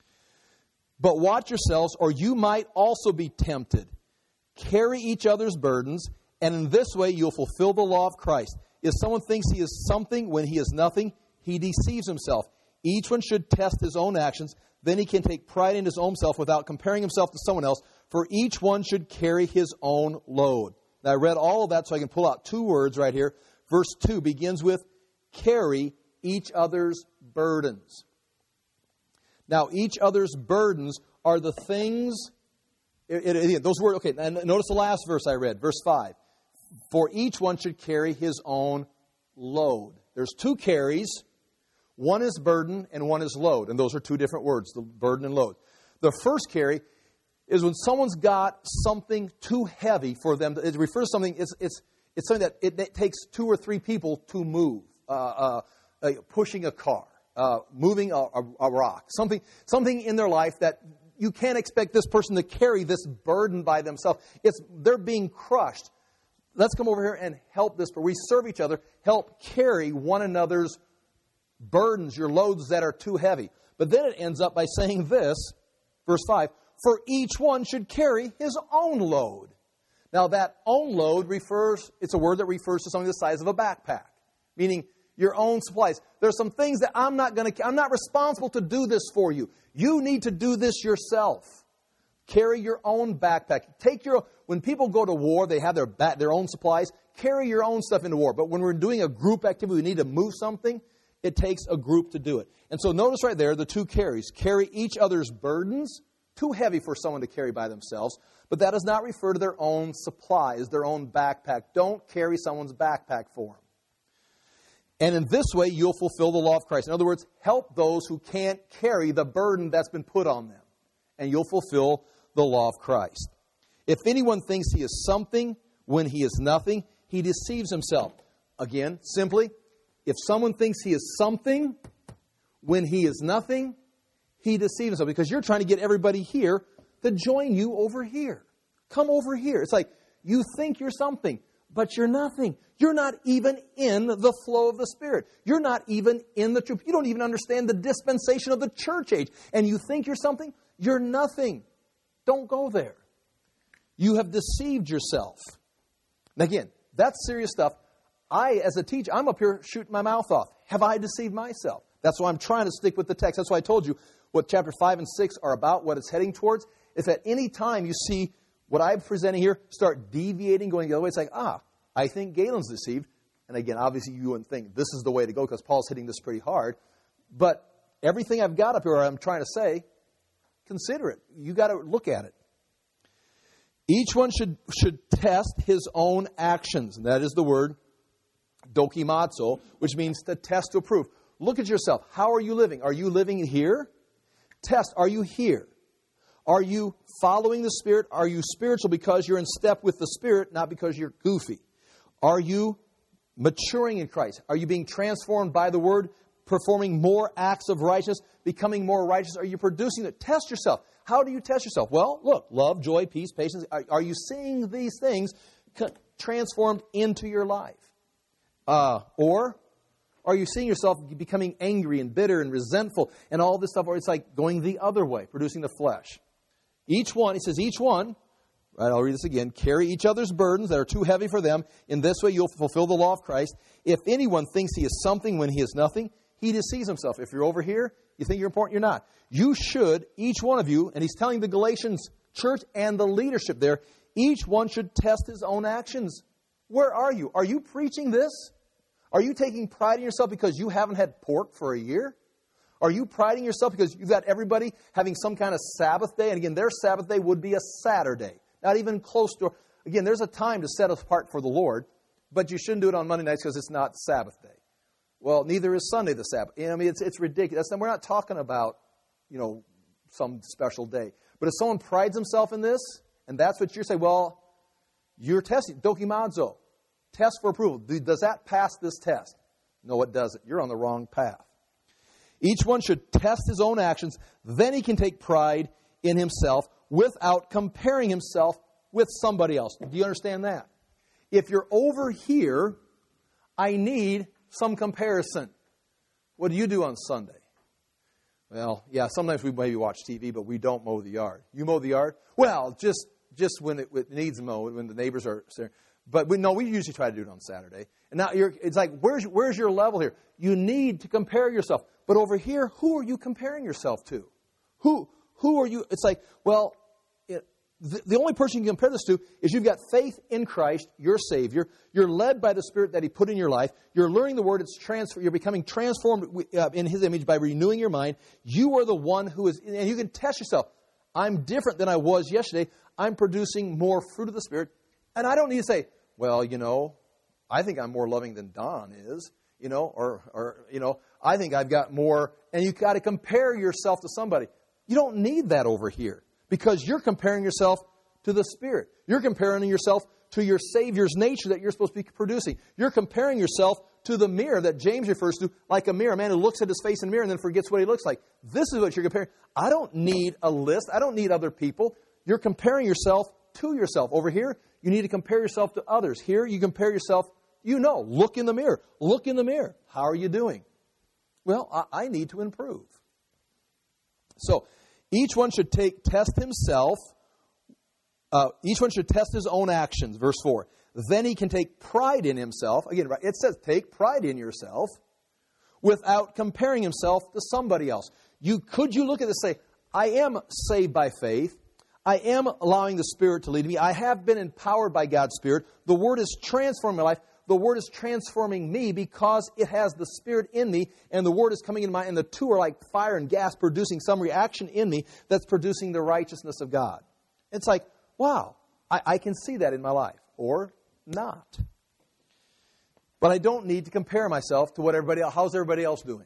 But watch yourselves, or you might also be tempted. Carry each other's burdens, and in this way you'll fulfill the law of Christ. If someone thinks he is something when he is nothing, he deceives himself. Each one should test his own actions. Then he can take pride in his own self without comparing himself to someone else. For each one should carry his own load. Now, I read all of that so I can pull out two words right here. Verse two begins with, carry each other's burdens. Now, each other's burdens are the things, it, it, it, those words, okay, and notice the last verse I read, verse five. For each one should carry his own load. There's two carries. One is burden and one is load. And those are two different words, the burden and load. The first carry is when someone's got something too heavy for them. It refers to something, it's, it's, it's something that it, it takes two or three people to move. Uh, uh, uh, pushing a car, uh, moving a, a, a rock, something, something in their life that you can't expect this person to carry this burden by themselves. It's, they're being crushed. Let's come over here and help this. We serve each other, help carry one another's burdens, your loads that are too heavy. But then it ends up by saying this, verse five, for each one should carry his own load. Now that own load refers, it's a word that refers to something the size of a backpack, meaning your own supplies. There's some things that I'm not going to, I'm not responsible to do this for you. You need to do this yourself. Carry your own backpack. Take your, when people go to war, they have their back, their own supplies. Carry your own stuff into war. But when we're doing a group activity, we need to move something, it takes a group to do it. And so notice right there, the two carries. Carry each other's burdens, too heavy for someone to carry by themselves. But that does not refer to their own supplies, their own backpack. Don't carry someone's backpack for them. And in this way, you'll fulfill the law of Christ. In other words, help those who can't carry the burden that's been put on them. And you'll fulfill the law of Christ. If anyone thinks he is something when he is nothing, he deceives himself. Again, simply, if someone thinks he is something when he is nothing, he deceives himself. Because you're trying to get everybody here to join you over here. Come over here. It's like you think you're something, but you're nothing. You're not even in the flow of the Spirit. You're not even in the truth. You don't even understand the dispensation of the church age. And you think you're something? You're nothing. Don't go there. You have deceived yourself. And again, that's serious stuff. I, as a teacher, I'm up here shooting my mouth off. Have I deceived myself? That's why I'm trying to stick with the text. That's why I told you what chapter five and six are about, what it's heading towards. If at any time you see what I'm presenting here start deviating, going the other way, it's like, ah, I think Galen's deceived. And again, obviously you wouldn't think this is the way to go because Paul's hitting this pretty hard. But everything I've got up here, I'm trying to say, consider it. You got to look at it. Each one should, should test his own actions. And that is the word dokimazo, which means to test, to approve. Look at yourself. How are you living? Are you living here? Test. Are you here? Are you following the Spirit? Are you spiritual because you're in step with the Spirit, not because you're goofy? Are you maturing in Christ? Are you being transformed by the Word, performing more acts of righteousness, becoming more righteous? Are you producing it? Test yourself. How do you test yourself? Well, look, love, joy, peace, patience. Are, are you seeing these things transformed into your life? Uh, or are you seeing yourself becoming angry and bitter and resentful and all this stuff, or it's like going the other way, producing the flesh? Each one, he says, each one, right, I'll read this again, carry each other's burdens that are too heavy for them. In this way you'll fulfill the law of Christ. If anyone thinks he is something when he is nothing, he deceives himself. If you're over here, you think you're important, you're not. You should, each one of you, and he's telling the Galatians church and the leadership there, each one should test his own actions. Where are you? Are you preaching this? Are you taking pride in yourself because you haven't had pork for a year? Are you priding yourself because you've got everybody having some kind of Sabbath day? And again, their Sabbath day would be a Saturday. Not even close to... Again, there's a time to set apart for the Lord, but you shouldn't do it on Monday nights because it's not Sabbath day. Well, neither is Sunday the Sabbath. I mean, it's it's ridiculous. We're not talking about, you know, some special day. But if someone prides himself in this, and that's what you're saying, well, you're testing. Dokimazo. Test for approval. Does that pass this test? No, it doesn't. You're on the wrong path. Each one should test his own actions. Then he can take pride in himself without comparing himself with somebody else. Do you understand that? If you're over here, I need some comparison. What do you do on Sunday? Well, yeah, sometimes we maybe watch T V, but we don't mow the yard. You mow the yard? Well, just just when it, it needs mowed, when the neighbors are there. But we no, we usually try to do it on Saturday. And now you're, it's like, where's where's your level here? You need to compare yourself. But over here, who are you comparing yourself to? Who who are you? It's like, well, it, the, the only person you can compare this to is you've got faith in Christ, your Savior. You're led by the Spirit that He put in your life. You're learning the Word. It's transfer. You're becoming transformed uh, in His image by renewing your mind. You are the one who is, and you can test yourself. I'm different than I was yesterday. I'm producing more fruit of the Spirit. And I don't need to say, well, you know, I think I'm more loving than Don is, you know, or, or you know, I think I've got more, and you've got to compare yourself to somebody. You don't need that over here because you're comparing yourself to the Spirit. You're comparing yourself to your Savior's nature that you're supposed to be producing. You're comparing yourself to the mirror that James refers to like a mirror, a man who looks at his face in a mirror and then forgets what he looks like. This is what you're comparing. I don't need a list. I don't need other people. You're comparing yourself to yourself. Over here, you need to compare yourself to others. Here, you compare yourself, you know, look in the mirror. Look in the mirror. How are you doing? Well, I, I need to improve. So, each one should take test himself. Uh, each one should test his own actions, verse four. Then he can take pride in himself. Again, it says take pride in yourself without comparing himself to somebody else. You Could you look at this and say, I am saved by faith. I am allowing the Spirit to lead me. I have been empowered by God's Spirit. The Word is transforming my life. The Word is transforming me because it has the Spirit in me, and the Word is coming in my, and the two are like fire and gas producing some reaction in me that's producing the righteousness of God. It's like, wow, I, I can see that in my life, or not. But I don't need to compare myself to what everybody else, how's everybody else doing?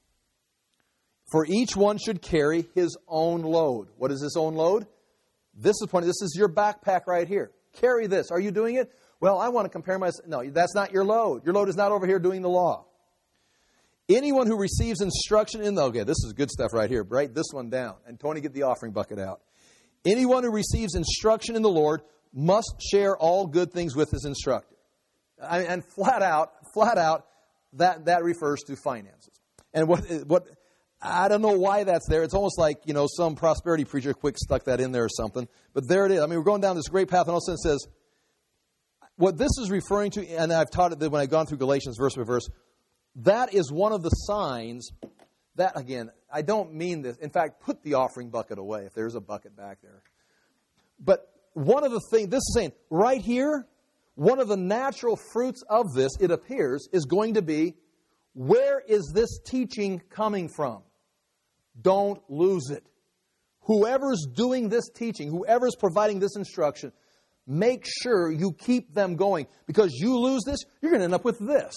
For each one should carry his own load. What is his own load? This is point. This is your backpack right here. Carry this. Are you doing it? Well, I want to compare myself. No, that's not your load. Your load is not over here doing the law. Anyone who receives instruction in the... Okay, this is good stuff right here. Write this one down. And Tony, get the offering bucket out. Anyone who receives instruction in the Lord must share all good things with his instructor. I, and flat out, flat out, that, that refers to finances. And what what... I don't know why that's there. It's almost like, you know, some prosperity preacher quick stuck that in there or something. But there it is. I mean, we're going down this great path, and all of a sudden it says, what this is referring to, and I've taught it when I've gone through Galatians verse by verse, that is one of the signs that, again, I don't mean this. In fact, put the offering bucket away if there's a bucket back there. But one of the things, this is saying, right here, one of the natural fruits of this, it appears, is going to be, where is this teaching coming from? Don't lose it. Whoever's doing this teaching, whoever's providing this instruction, make sure you keep them going. Because you lose this, you're going to end up with this.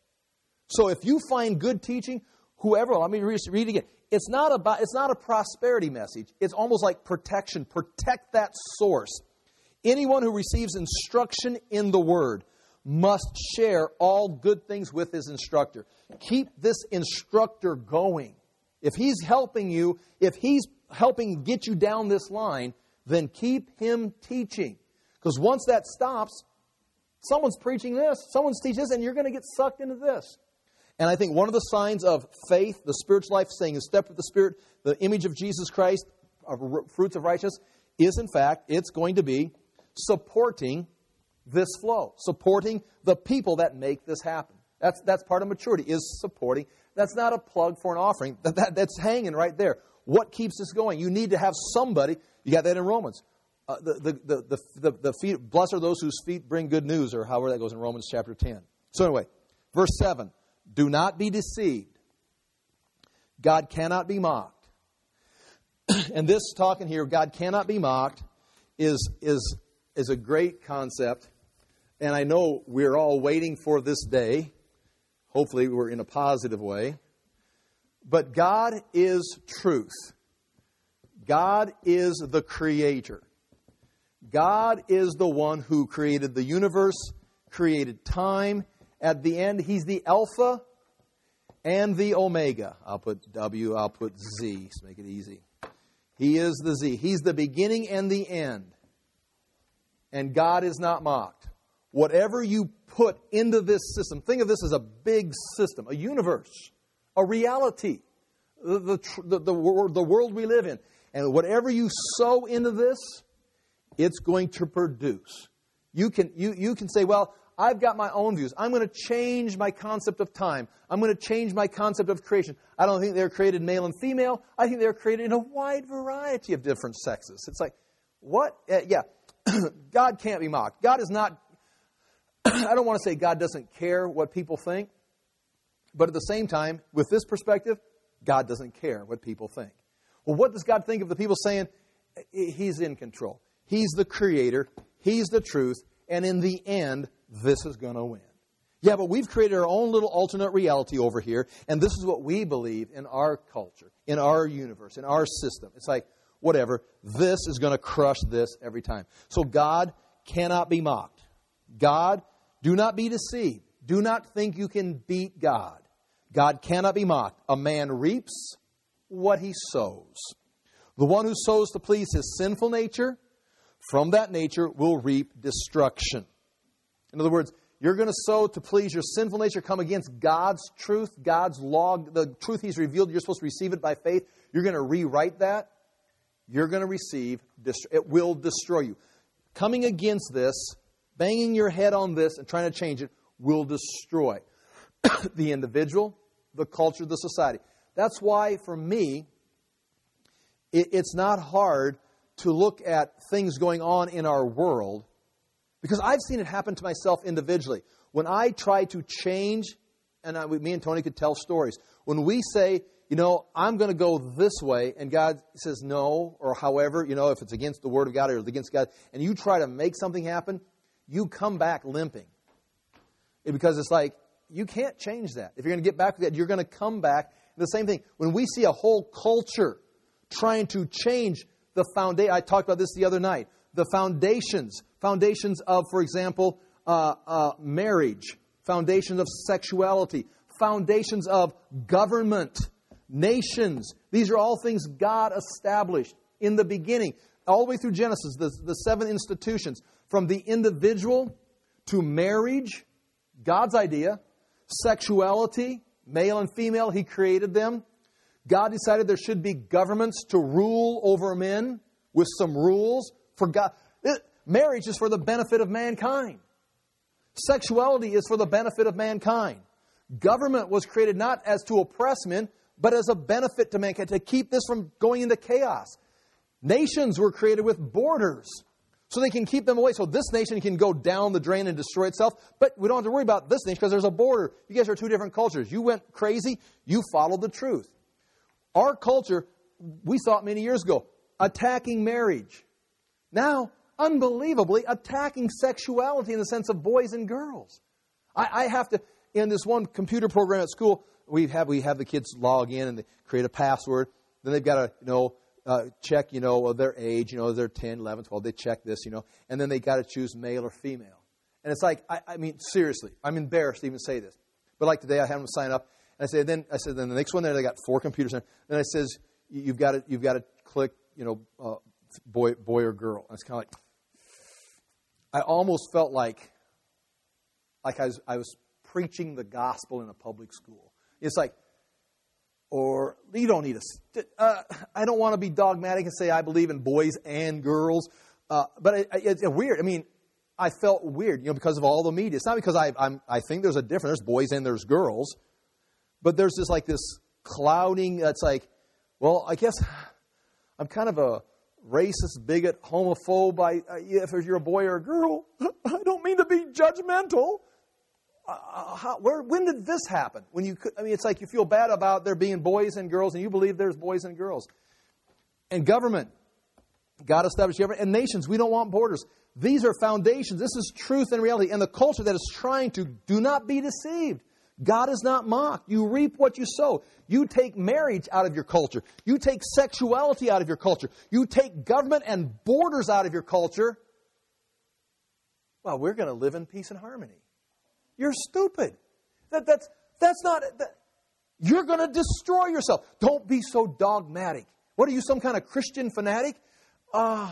So if you find good teaching, whoever, let me read it again. It's not about, it's not a prosperity message. It's almost like protection. Protect that source. Anyone who receives instruction in the Word must share all good things with his instructor. Keep this instructor going. If he's helping you, if he's helping get you down this line, then keep him teaching. Because once that stops, someone's preaching this, someone's teaching this, and you're going to get sucked into this. And I think one of the signs of faith, the spiritual life, saying in step with the Spirit, the image of Jesus Christ, of fruits of righteousness, is in fact, it's going to be supporting this flow, supporting the people that make this happen. That's that's part of maturity, is supporting. That's not a plug for an offering. That, that That's hanging right there. What keeps us going? You need to have somebody. You got that in Romans. Uh, the, the, the, the, the, the feet, blessed are those whose feet bring good news, or however that goes in Romans chapter ten. So anyway, verse seven. Do not be deceived. God cannot be mocked. And this talking here, God cannot be mocked, is is is a great concept. And I know we're all waiting for this day. Hopefully we're in a positive way. But God is truth. God is the Creator. God is the one who created the universe, created time. At the end, He's the Alpha and the Omega. I'll put W, I'll put Z, to make it easy. He is the Z. He's the beginning and the end. And God is not mocked. Whatever you put into this system, think of this as a big system, a universe, a reality, the, the, the, the, the world we live in. And whatever you sow into this, it's going to produce. You can, you, you can say, well, I've got my own views. I'm going to change my concept of time. I'm going to change my concept of creation. I don't think they were created male and female. I think they were created in a wide variety of different sexes. It's like, what? Uh, yeah, God can't be mocked. God is not, I don't want to say God doesn't care what people think, but at the same time, with this perspective, God doesn't care what people think. Well, what does God think of the people saying, He's in control? He's the creator. He's the truth. And in the end, this is going to win. Yeah, but we've created our own little alternate reality over here, and this is what we believe in our culture, in our universe, in our system. It's like, whatever, this is going to crush this every time. So God cannot be mocked. God, do not be deceived. Do not think you can beat God. God cannot be mocked. A man reaps what he sows. The one who sows to please his sinful nature, from that nature will reap destruction. In other words, you're going to sow to please your sinful nature, come against God's truth, God's law, the truth He's revealed. You're supposed to receive it by faith. You're going to rewrite that. You're going to receive, it will destroy you. Coming against this, banging your head on this and trying to change it will destroy the individual, the culture, the society. That's why, for me, it's not hard to look at things going on in our world, because I've seen it happen to myself individually. When I try to change, and I, me and Tony could tell stories, when we say, you know, I'm going to go this way, and God says no, or however, you know, if it's against the Word of God or against God, and you try to make something happen, you come back limping. Because it's like, you can't change that. If you're going to get back with that, you're going to come back. The same thing, when we see a whole culture trying to change the foundation, I talked about this the other night, the foundations, foundations of, for example, uh, uh, marriage, foundations of sexuality, foundations of government, nations. These are all things God established in the beginning, all the way through Genesis, the, the seven institutions, from the individual to marriage, God's idea, sexuality, male and female, He created them. God decided there should be governments to rule over men with some rules. For God, it, marriage is for the benefit of mankind. Sexuality is for the benefit of mankind. Government was created not as to oppress men, but as a benefit to mankind, to keep this from going into chaos. Nations were created with borders, so they can keep them away. So this nation can go down the drain and destroy itself, but we don't have to worry about this nation because there's a border. You guys are two different cultures. You went crazy, you followed the truth. Our culture, we saw it many years ago, attacking marriage. Now, unbelievably, attacking sexuality in the sense of boys and girls. I, I have to, in this one computer program at school, we have we have the kids log in and they create a password. Then they've got to, you know, uh, check, you know, their age, you know, they're ten, eleven, twelve. They check this, you know, and then they got to choose male or female. And it's like, I, I mean, seriously, I'm embarrassed to even say this. But like today, I had them sign up. And I said, then I said, then the next one there, they got four computers. And then it says, you've got to, you've got to click, you know, uh, boy, boy or girl. And it's kind of like, I almost felt like, like I was, I was preaching the gospel in a public school. It's like, or you don't need a, uh, I don't want to be dogmatic and say I believe in boys and girls. Uh, but it, it's weird. I mean, I felt weird, you know, because of all the media. It's not because I, I'm, I think there's a difference. There's boys and there's girls. But there's this like this clouding that's like, well, I guess I'm kind of a racist, bigot, homophobe. I, uh, if you're a boy or a girl, I don't mean to be judgmental. Uh, how, where, when did this happen? When you, could, I mean, it's like you feel bad about there being boys and girls, and you believe there's boys and girls. And government, God established government, and nations. We don't want borders. These are foundations. This is truth and reality, and the culture that is trying to do not be deceived. God is not mocked. You reap what you sow. You take marriage out of your culture. You take sexuality out of your culture. You take government and borders out of your culture. Well, we're going to live in peace and harmony. You're stupid. That, that's, that's not... That, you're going to destroy yourself. Don't be so dogmatic. What are you, some kind of Christian fanatic? Uh,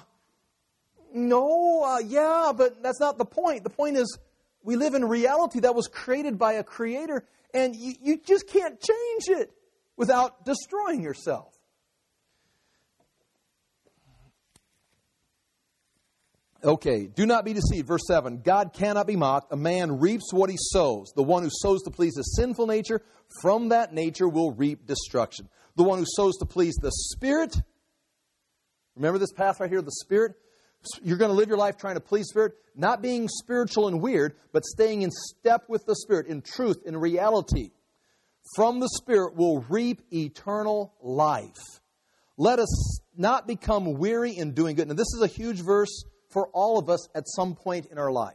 no, uh, yeah, but that's not the point. The point is, we live in reality that was created by a creator, and you, you just can't change it without destroying yourself. Okay, do not be deceived. Verse seven, God cannot be mocked. A man reaps what he sows. The one who sows to please his sinful nature, from that nature will reap destruction. The one who sows to please the Spirit, remember this path right here, the Spirit? You're going to live your life trying to please Spirit, not being spiritual and weird, but staying in step with the Spirit, in truth, in reality. From the Spirit will reap eternal life. Let us not become weary in doing good. Now, this is a huge verse for all of us at some point in our life.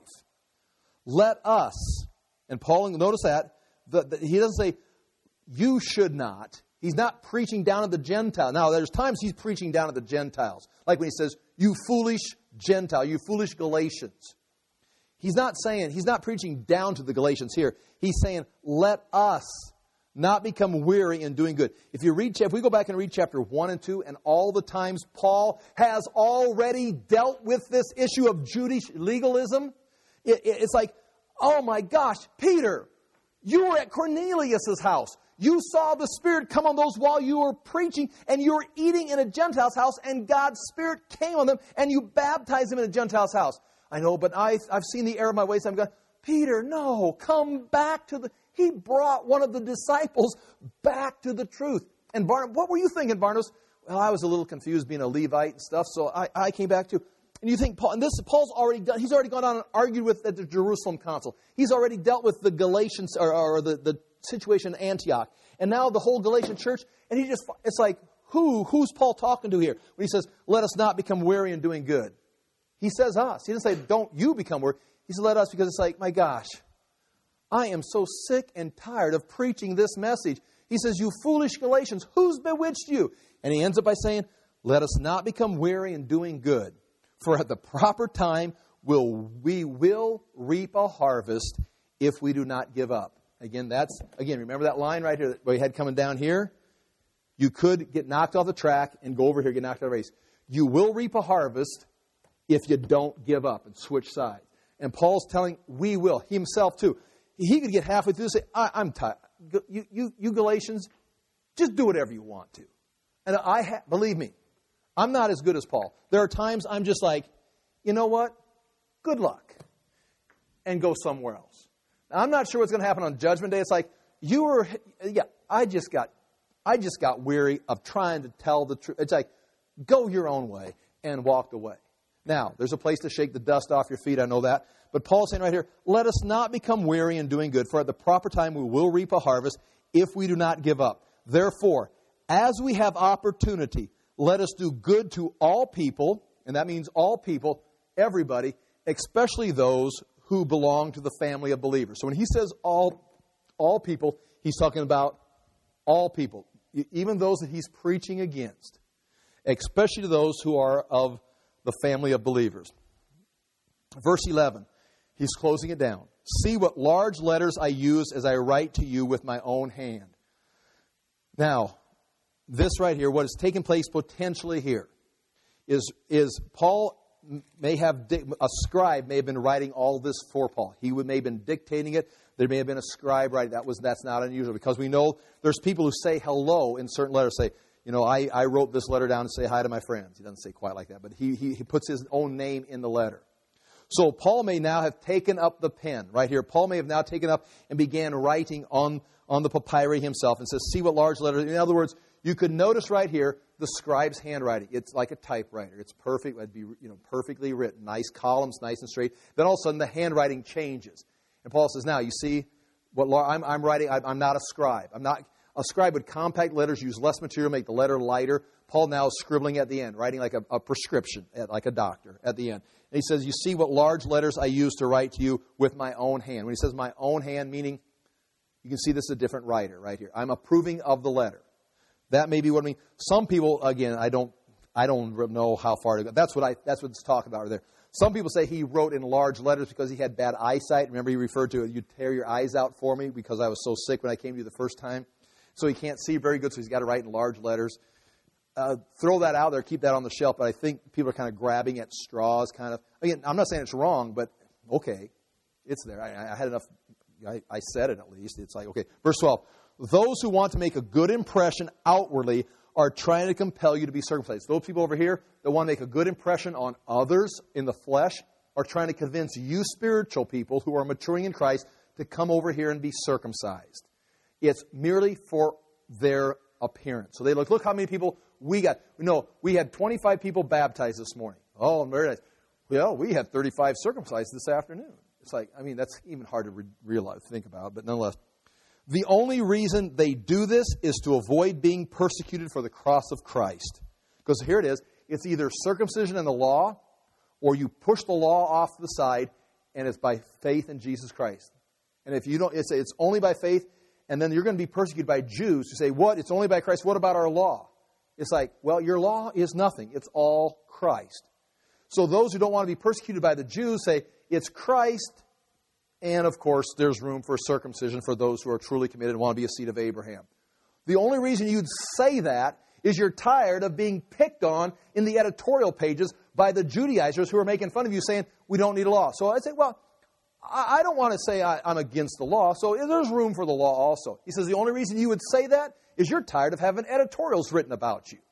Let us, and Paul, notice that, the, the, he doesn't say, you should not. He's not preaching down at the Gentiles. Now, there's times he's preaching down at the Gentiles. Like when he says, you foolish Gentile, you foolish Galatians. He's not saying, he's not preaching down to the Galatians here. He's saying, let us not become weary in doing good. If you read, if we go back and read chapter one and two, and all the times Paul has already dealt with this issue of Jewish legalism, it, it, it's like, oh my gosh, Peter, you were at Cornelius' house. You saw the Spirit come on those while you were preaching, and you were eating in a Gentile's house, and God's Spirit came on them, and you baptized them in a Gentile's house. I know, but I, I've seen the error of my ways. I'm going, Peter, no, come back to the... He brought one of the disciples back to the truth. And Barnabas, what were you thinking, Barnabas? Well, I was a little confused being a Levite and stuff, so I, I came back to... And you think, Paul, and this, Paul's already done, he's already gone on and argued with at the Jerusalem Council. He's already dealt with the Galatians, or, or the, the situation in Antioch. And now the whole Galatian church, and he just, it's like, who, who's Paul talking to here? When he says, let us not become weary in doing good. He says us. He doesn't say, don't you become weary. He says, let us, because it's like, my gosh, I am so sick and tired of preaching this message. He says, you foolish Galatians, who's bewitched you? And he ends up by saying, let us not become weary in doing good. For at the proper time, will we will reap a harvest if we do not give up. Again, that's, again, remember that line right here that we had coming down here? You could get knocked off the track and go over here and get knocked out of the race. You will reap a harvest if you don't give up and switch sides. And Paul's telling, we will. He himself, too. He could get halfway through and say, I, I'm tired. You, you, you Galatians, just do whatever you want to. And I ha- believe me, I'm not as good as Paul. There are times I'm just like, you know what? Good luck. And go somewhere else. Now, I'm not sure what's going to happen on Judgment Day. It's like, you were, yeah, I just got, I just got weary of trying to tell the truth. It's like, go your own way, and walked away. Now, there's a place to shake the dust off your feet, I know that. But Paul's saying right here, let us not become weary in doing good, for at the proper time we will reap a harvest if we do not give up. Therefore, as we have opportunity, let us do good to all people, and that means all people, everybody, especially those who belong to the family of believers. So when he says all, all people, he's talking about all people, even those that he's preaching against, especially to those who are of the family of believers. Verse eleven, he's closing it down. See what large letters I use as I write to you with my own hand. Now, this right here, what has taken place potentially here, is, is Paul may have, a scribe may have been writing all this for Paul. He would, may have been dictating it. There may have been a scribe writing. That was, that's not unusual, because we know there's people who say hello in certain letters, say, you know, I, I wrote this letter down to say hi to my friends. He doesn't say quite like that, but he, he, he puts his own name in the letter. So Paul may now have taken up the pen right here. Paul may have now taken up and began writing on, on the papyri himself and says, see what large letters. In other words, you could notice right here the scribe's handwriting. It's like a typewriter. It's perfect. It'd be, you know, perfectly written. Nice columns, nice and straight. Then all of a sudden the handwriting changes. And Paul says, now you see what I'm, I'm writing. I'm not a scribe. I'm not. A scribe would compact letters, use less material, make the letter lighter. Paul now is scribbling at the end, writing like a, a prescription, like a doctor at the end. And he says, you see what large letters I use to write to you with my own hand. When he says my own hand, meaning, you can see this is a different writer right here. I'm approving of the letter. That may be what I mean. Some people, again, I don't I don't know how far to go. That's what I that's what it's talking about right there. Some people say he wrote in large letters because he had bad eyesight. Remember he referred to it, you tear your eyes out for me because I was so sick when I came to you the first time. So he can't see very good, so he's got to write in large letters. Uh, throw that out there, keep that on the shelf, but I think people are kind of grabbing at straws, kind of. Again, I'm not saying it's wrong, but okay, it's there. I, I had enough I, I said it at least. It's like, okay, verse twelve. Those who want to make a good impression outwardly are trying to compel you to be circumcised. Those people over here that want to make a good impression on others in the flesh are trying to convince you spiritual people who are maturing in Christ to come over here and be circumcised. It's merely for their appearance. So they look, look how many people we got. No, we had twenty-five people baptized this morning. Oh, very nice. Well, we had thirty-five circumcised this afternoon. It's like, I mean, that's even hard to re- realize, think about, but nonetheless. The only reason they do this is to avoid being persecuted for the cross of Christ. Because here it is, it's either circumcision in the law, or you push the law off to the side, and it's by faith in Jesus Christ. And if you don't, it's, it's only by faith, and then you're going to be persecuted by Jews who say, what? It's only by Christ. What about our law? It's like, well, your law is nothing. It's all Christ. So those who don't want to be persecuted by the Jews say, it's Christ. And, of course, there's room for circumcision for those who are truly committed and want to be a seed of Abraham. The only reason you'd say that is you're tired of being picked on in the editorial pages by the Judaizers who are making fun of you saying, we don't need a law. So I say, well, I don't want to say I, I'm against the law, so there's room for the law also. He says the only reason you would say that is you're tired of having editorials written about you.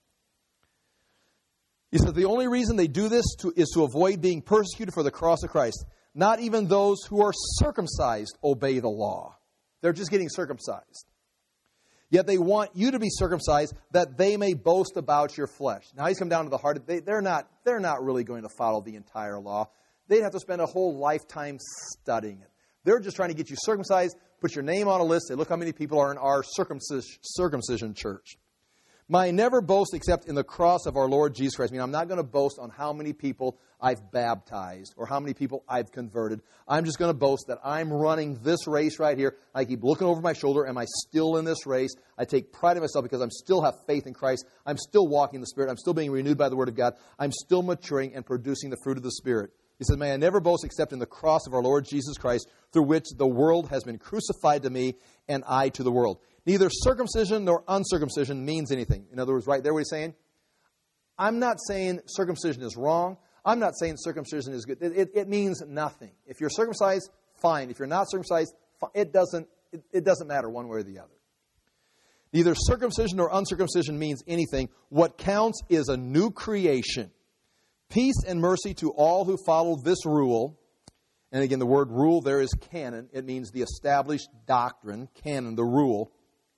He says the only reason they do this to, is to avoid being persecuted for the cross of Christ. Not even those who are circumcised obey the law. They're just getting circumcised. Yet they want you to be circumcised that they may boast about your flesh. Now he's come down to the heart. Of, they, they're not, they're not really going to follow the entire law. They'd have to spend a whole lifetime studying it. They're just trying to get you circumcised, put your name on a list, say, look how many people are in our circumcision, circumcision church. May I never boast except in the cross of our Lord Jesus Christ. I mean, I'm not going to boast on how many people I've baptized or how many people I've converted. I'm just going to boast that I'm running this race right here. I keep looking over my shoulder. Am I still in this race? I take pride in myself because I still have faith in Christ. I'm still walking in the Spirit. I'm still being renewed by the Word of God. I'm still maturing and producing the fruit of the Spirit. He says, may I never boast except in the cross of our Lord Jesus Christ, through which the world has been crucified to me and I to the world. Neither circumcision nor uncircumcision means anything. In other words, right there what he's saying? I'm not saying circumcision is wrong. I'm not saying circumcision is good. It, it, it means nothing. If you're circumcised, fine. If you're not circumcised, fine. It doesn't, it, it doesn't matter one way or the other. Neither circumcision nor uncircumcision means anything. What counts is a new creation. Peace and mercy to all who follow this rule. And again, the word rule there is canon. It means the established doctrine, canon, the rule.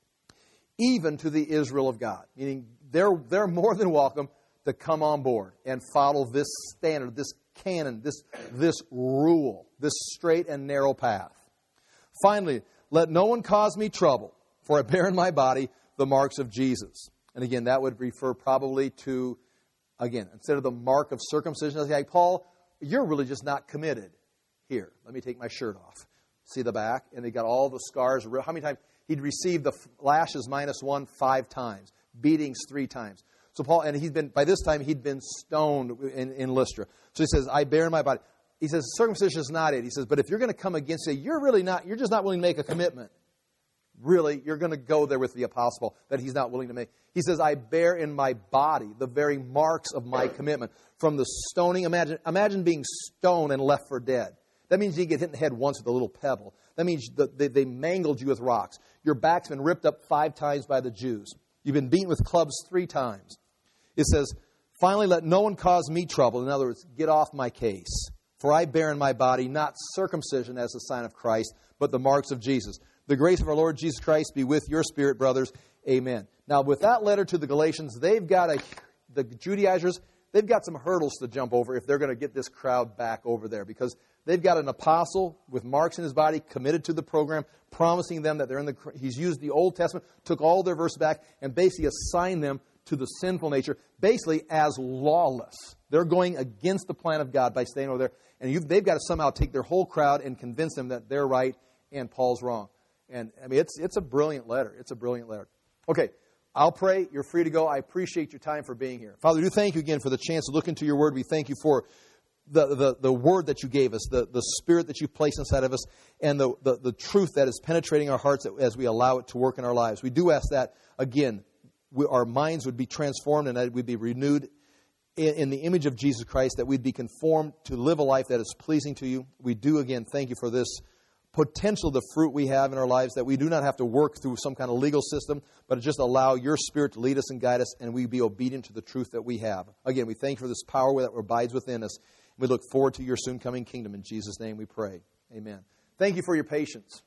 Even to the Israel of God. Meaning they're, they're more than welcome to come on board and follow this standard, this canon, this, this rule, this straight and narrow path. Finally, let no one cause me trouble, for I bear in my body the marks of Jesus. And again, that would refer probably to, again, instead of the mark of circumcision, it's like, Paul, you're really just not committed. Here, let me take my shirt off. See the back? And they got all the scars. How many times? He'd received the lashes minus one five times, beatings three times. So Paul, and he'd been, by this time, he'd been stoned in, in Lystra. So he says, I bear in my body. He says, circumcision is not it. He says, but if you're going to come against it, you're really not, you're just not willing to make a commitment. Really, you're going to go there with the apostle that he's not willing to make. He says, I bear in my body the very marks of my commitment. From the stoning, imagine, imagine being stoned and left for dead. That means you get hit in the head once with a little pebble. That means that they, they mangled you with rocks. Your back's been ripped up five times by the Jews. You've been beaten with clubs three times. It says, finally, let no one cause me trouble. In other words, get off my case. For I bear in my body not circumcision as a sign of Christ, but the marks of Jesus. The grace of our Lord Jesus Christ be with your spirit, brothers. Amen. Now, with that letter to the Galatians, they've got a, the Judaizers, they've got some hurdles to jump over if they're going to get this crowd back over there. Because they've got an apostle with marks in his body, committed to the program, promising them that they're in the, he's used the Old Testament, took all their verses back, and basically assigned them to the sinful nature, basically as lawless. They're going against the plan of God by staying over there. And you've, they've got to somehow take their whole crowd and convince them that they're right and Paul's wrong. And, I mean, it's it's a brilliant letter. It's a brilliant letter. Okay, I'll pray. You're free to go. I appreciate your time for being here. Father, we do thank you again for the chance to look into your word. We thank you for the, the, the word that you gave us, the, the spirit that you've placed inside of us, and the, the, the truth that is penetrating our hearts as we allow it to work in our lives. We do ask that, again, we, our minds would be transformed and that we'd be renewed in, in the image of Jesus Christ, that we'd be conformed to live a life that is pleasing to you. We do, again, thank you for this potential, the fruit we have in our lives, that we do not have to work through some kind of legal system, but just allow your Spirit to lead us and guide us, and we be obedient to the truth that we have. Again, we thank you for this power that abides within us. We look forward to your soon coming kingdom. In Jesus' name we pray. Amen. Thank you for your patience.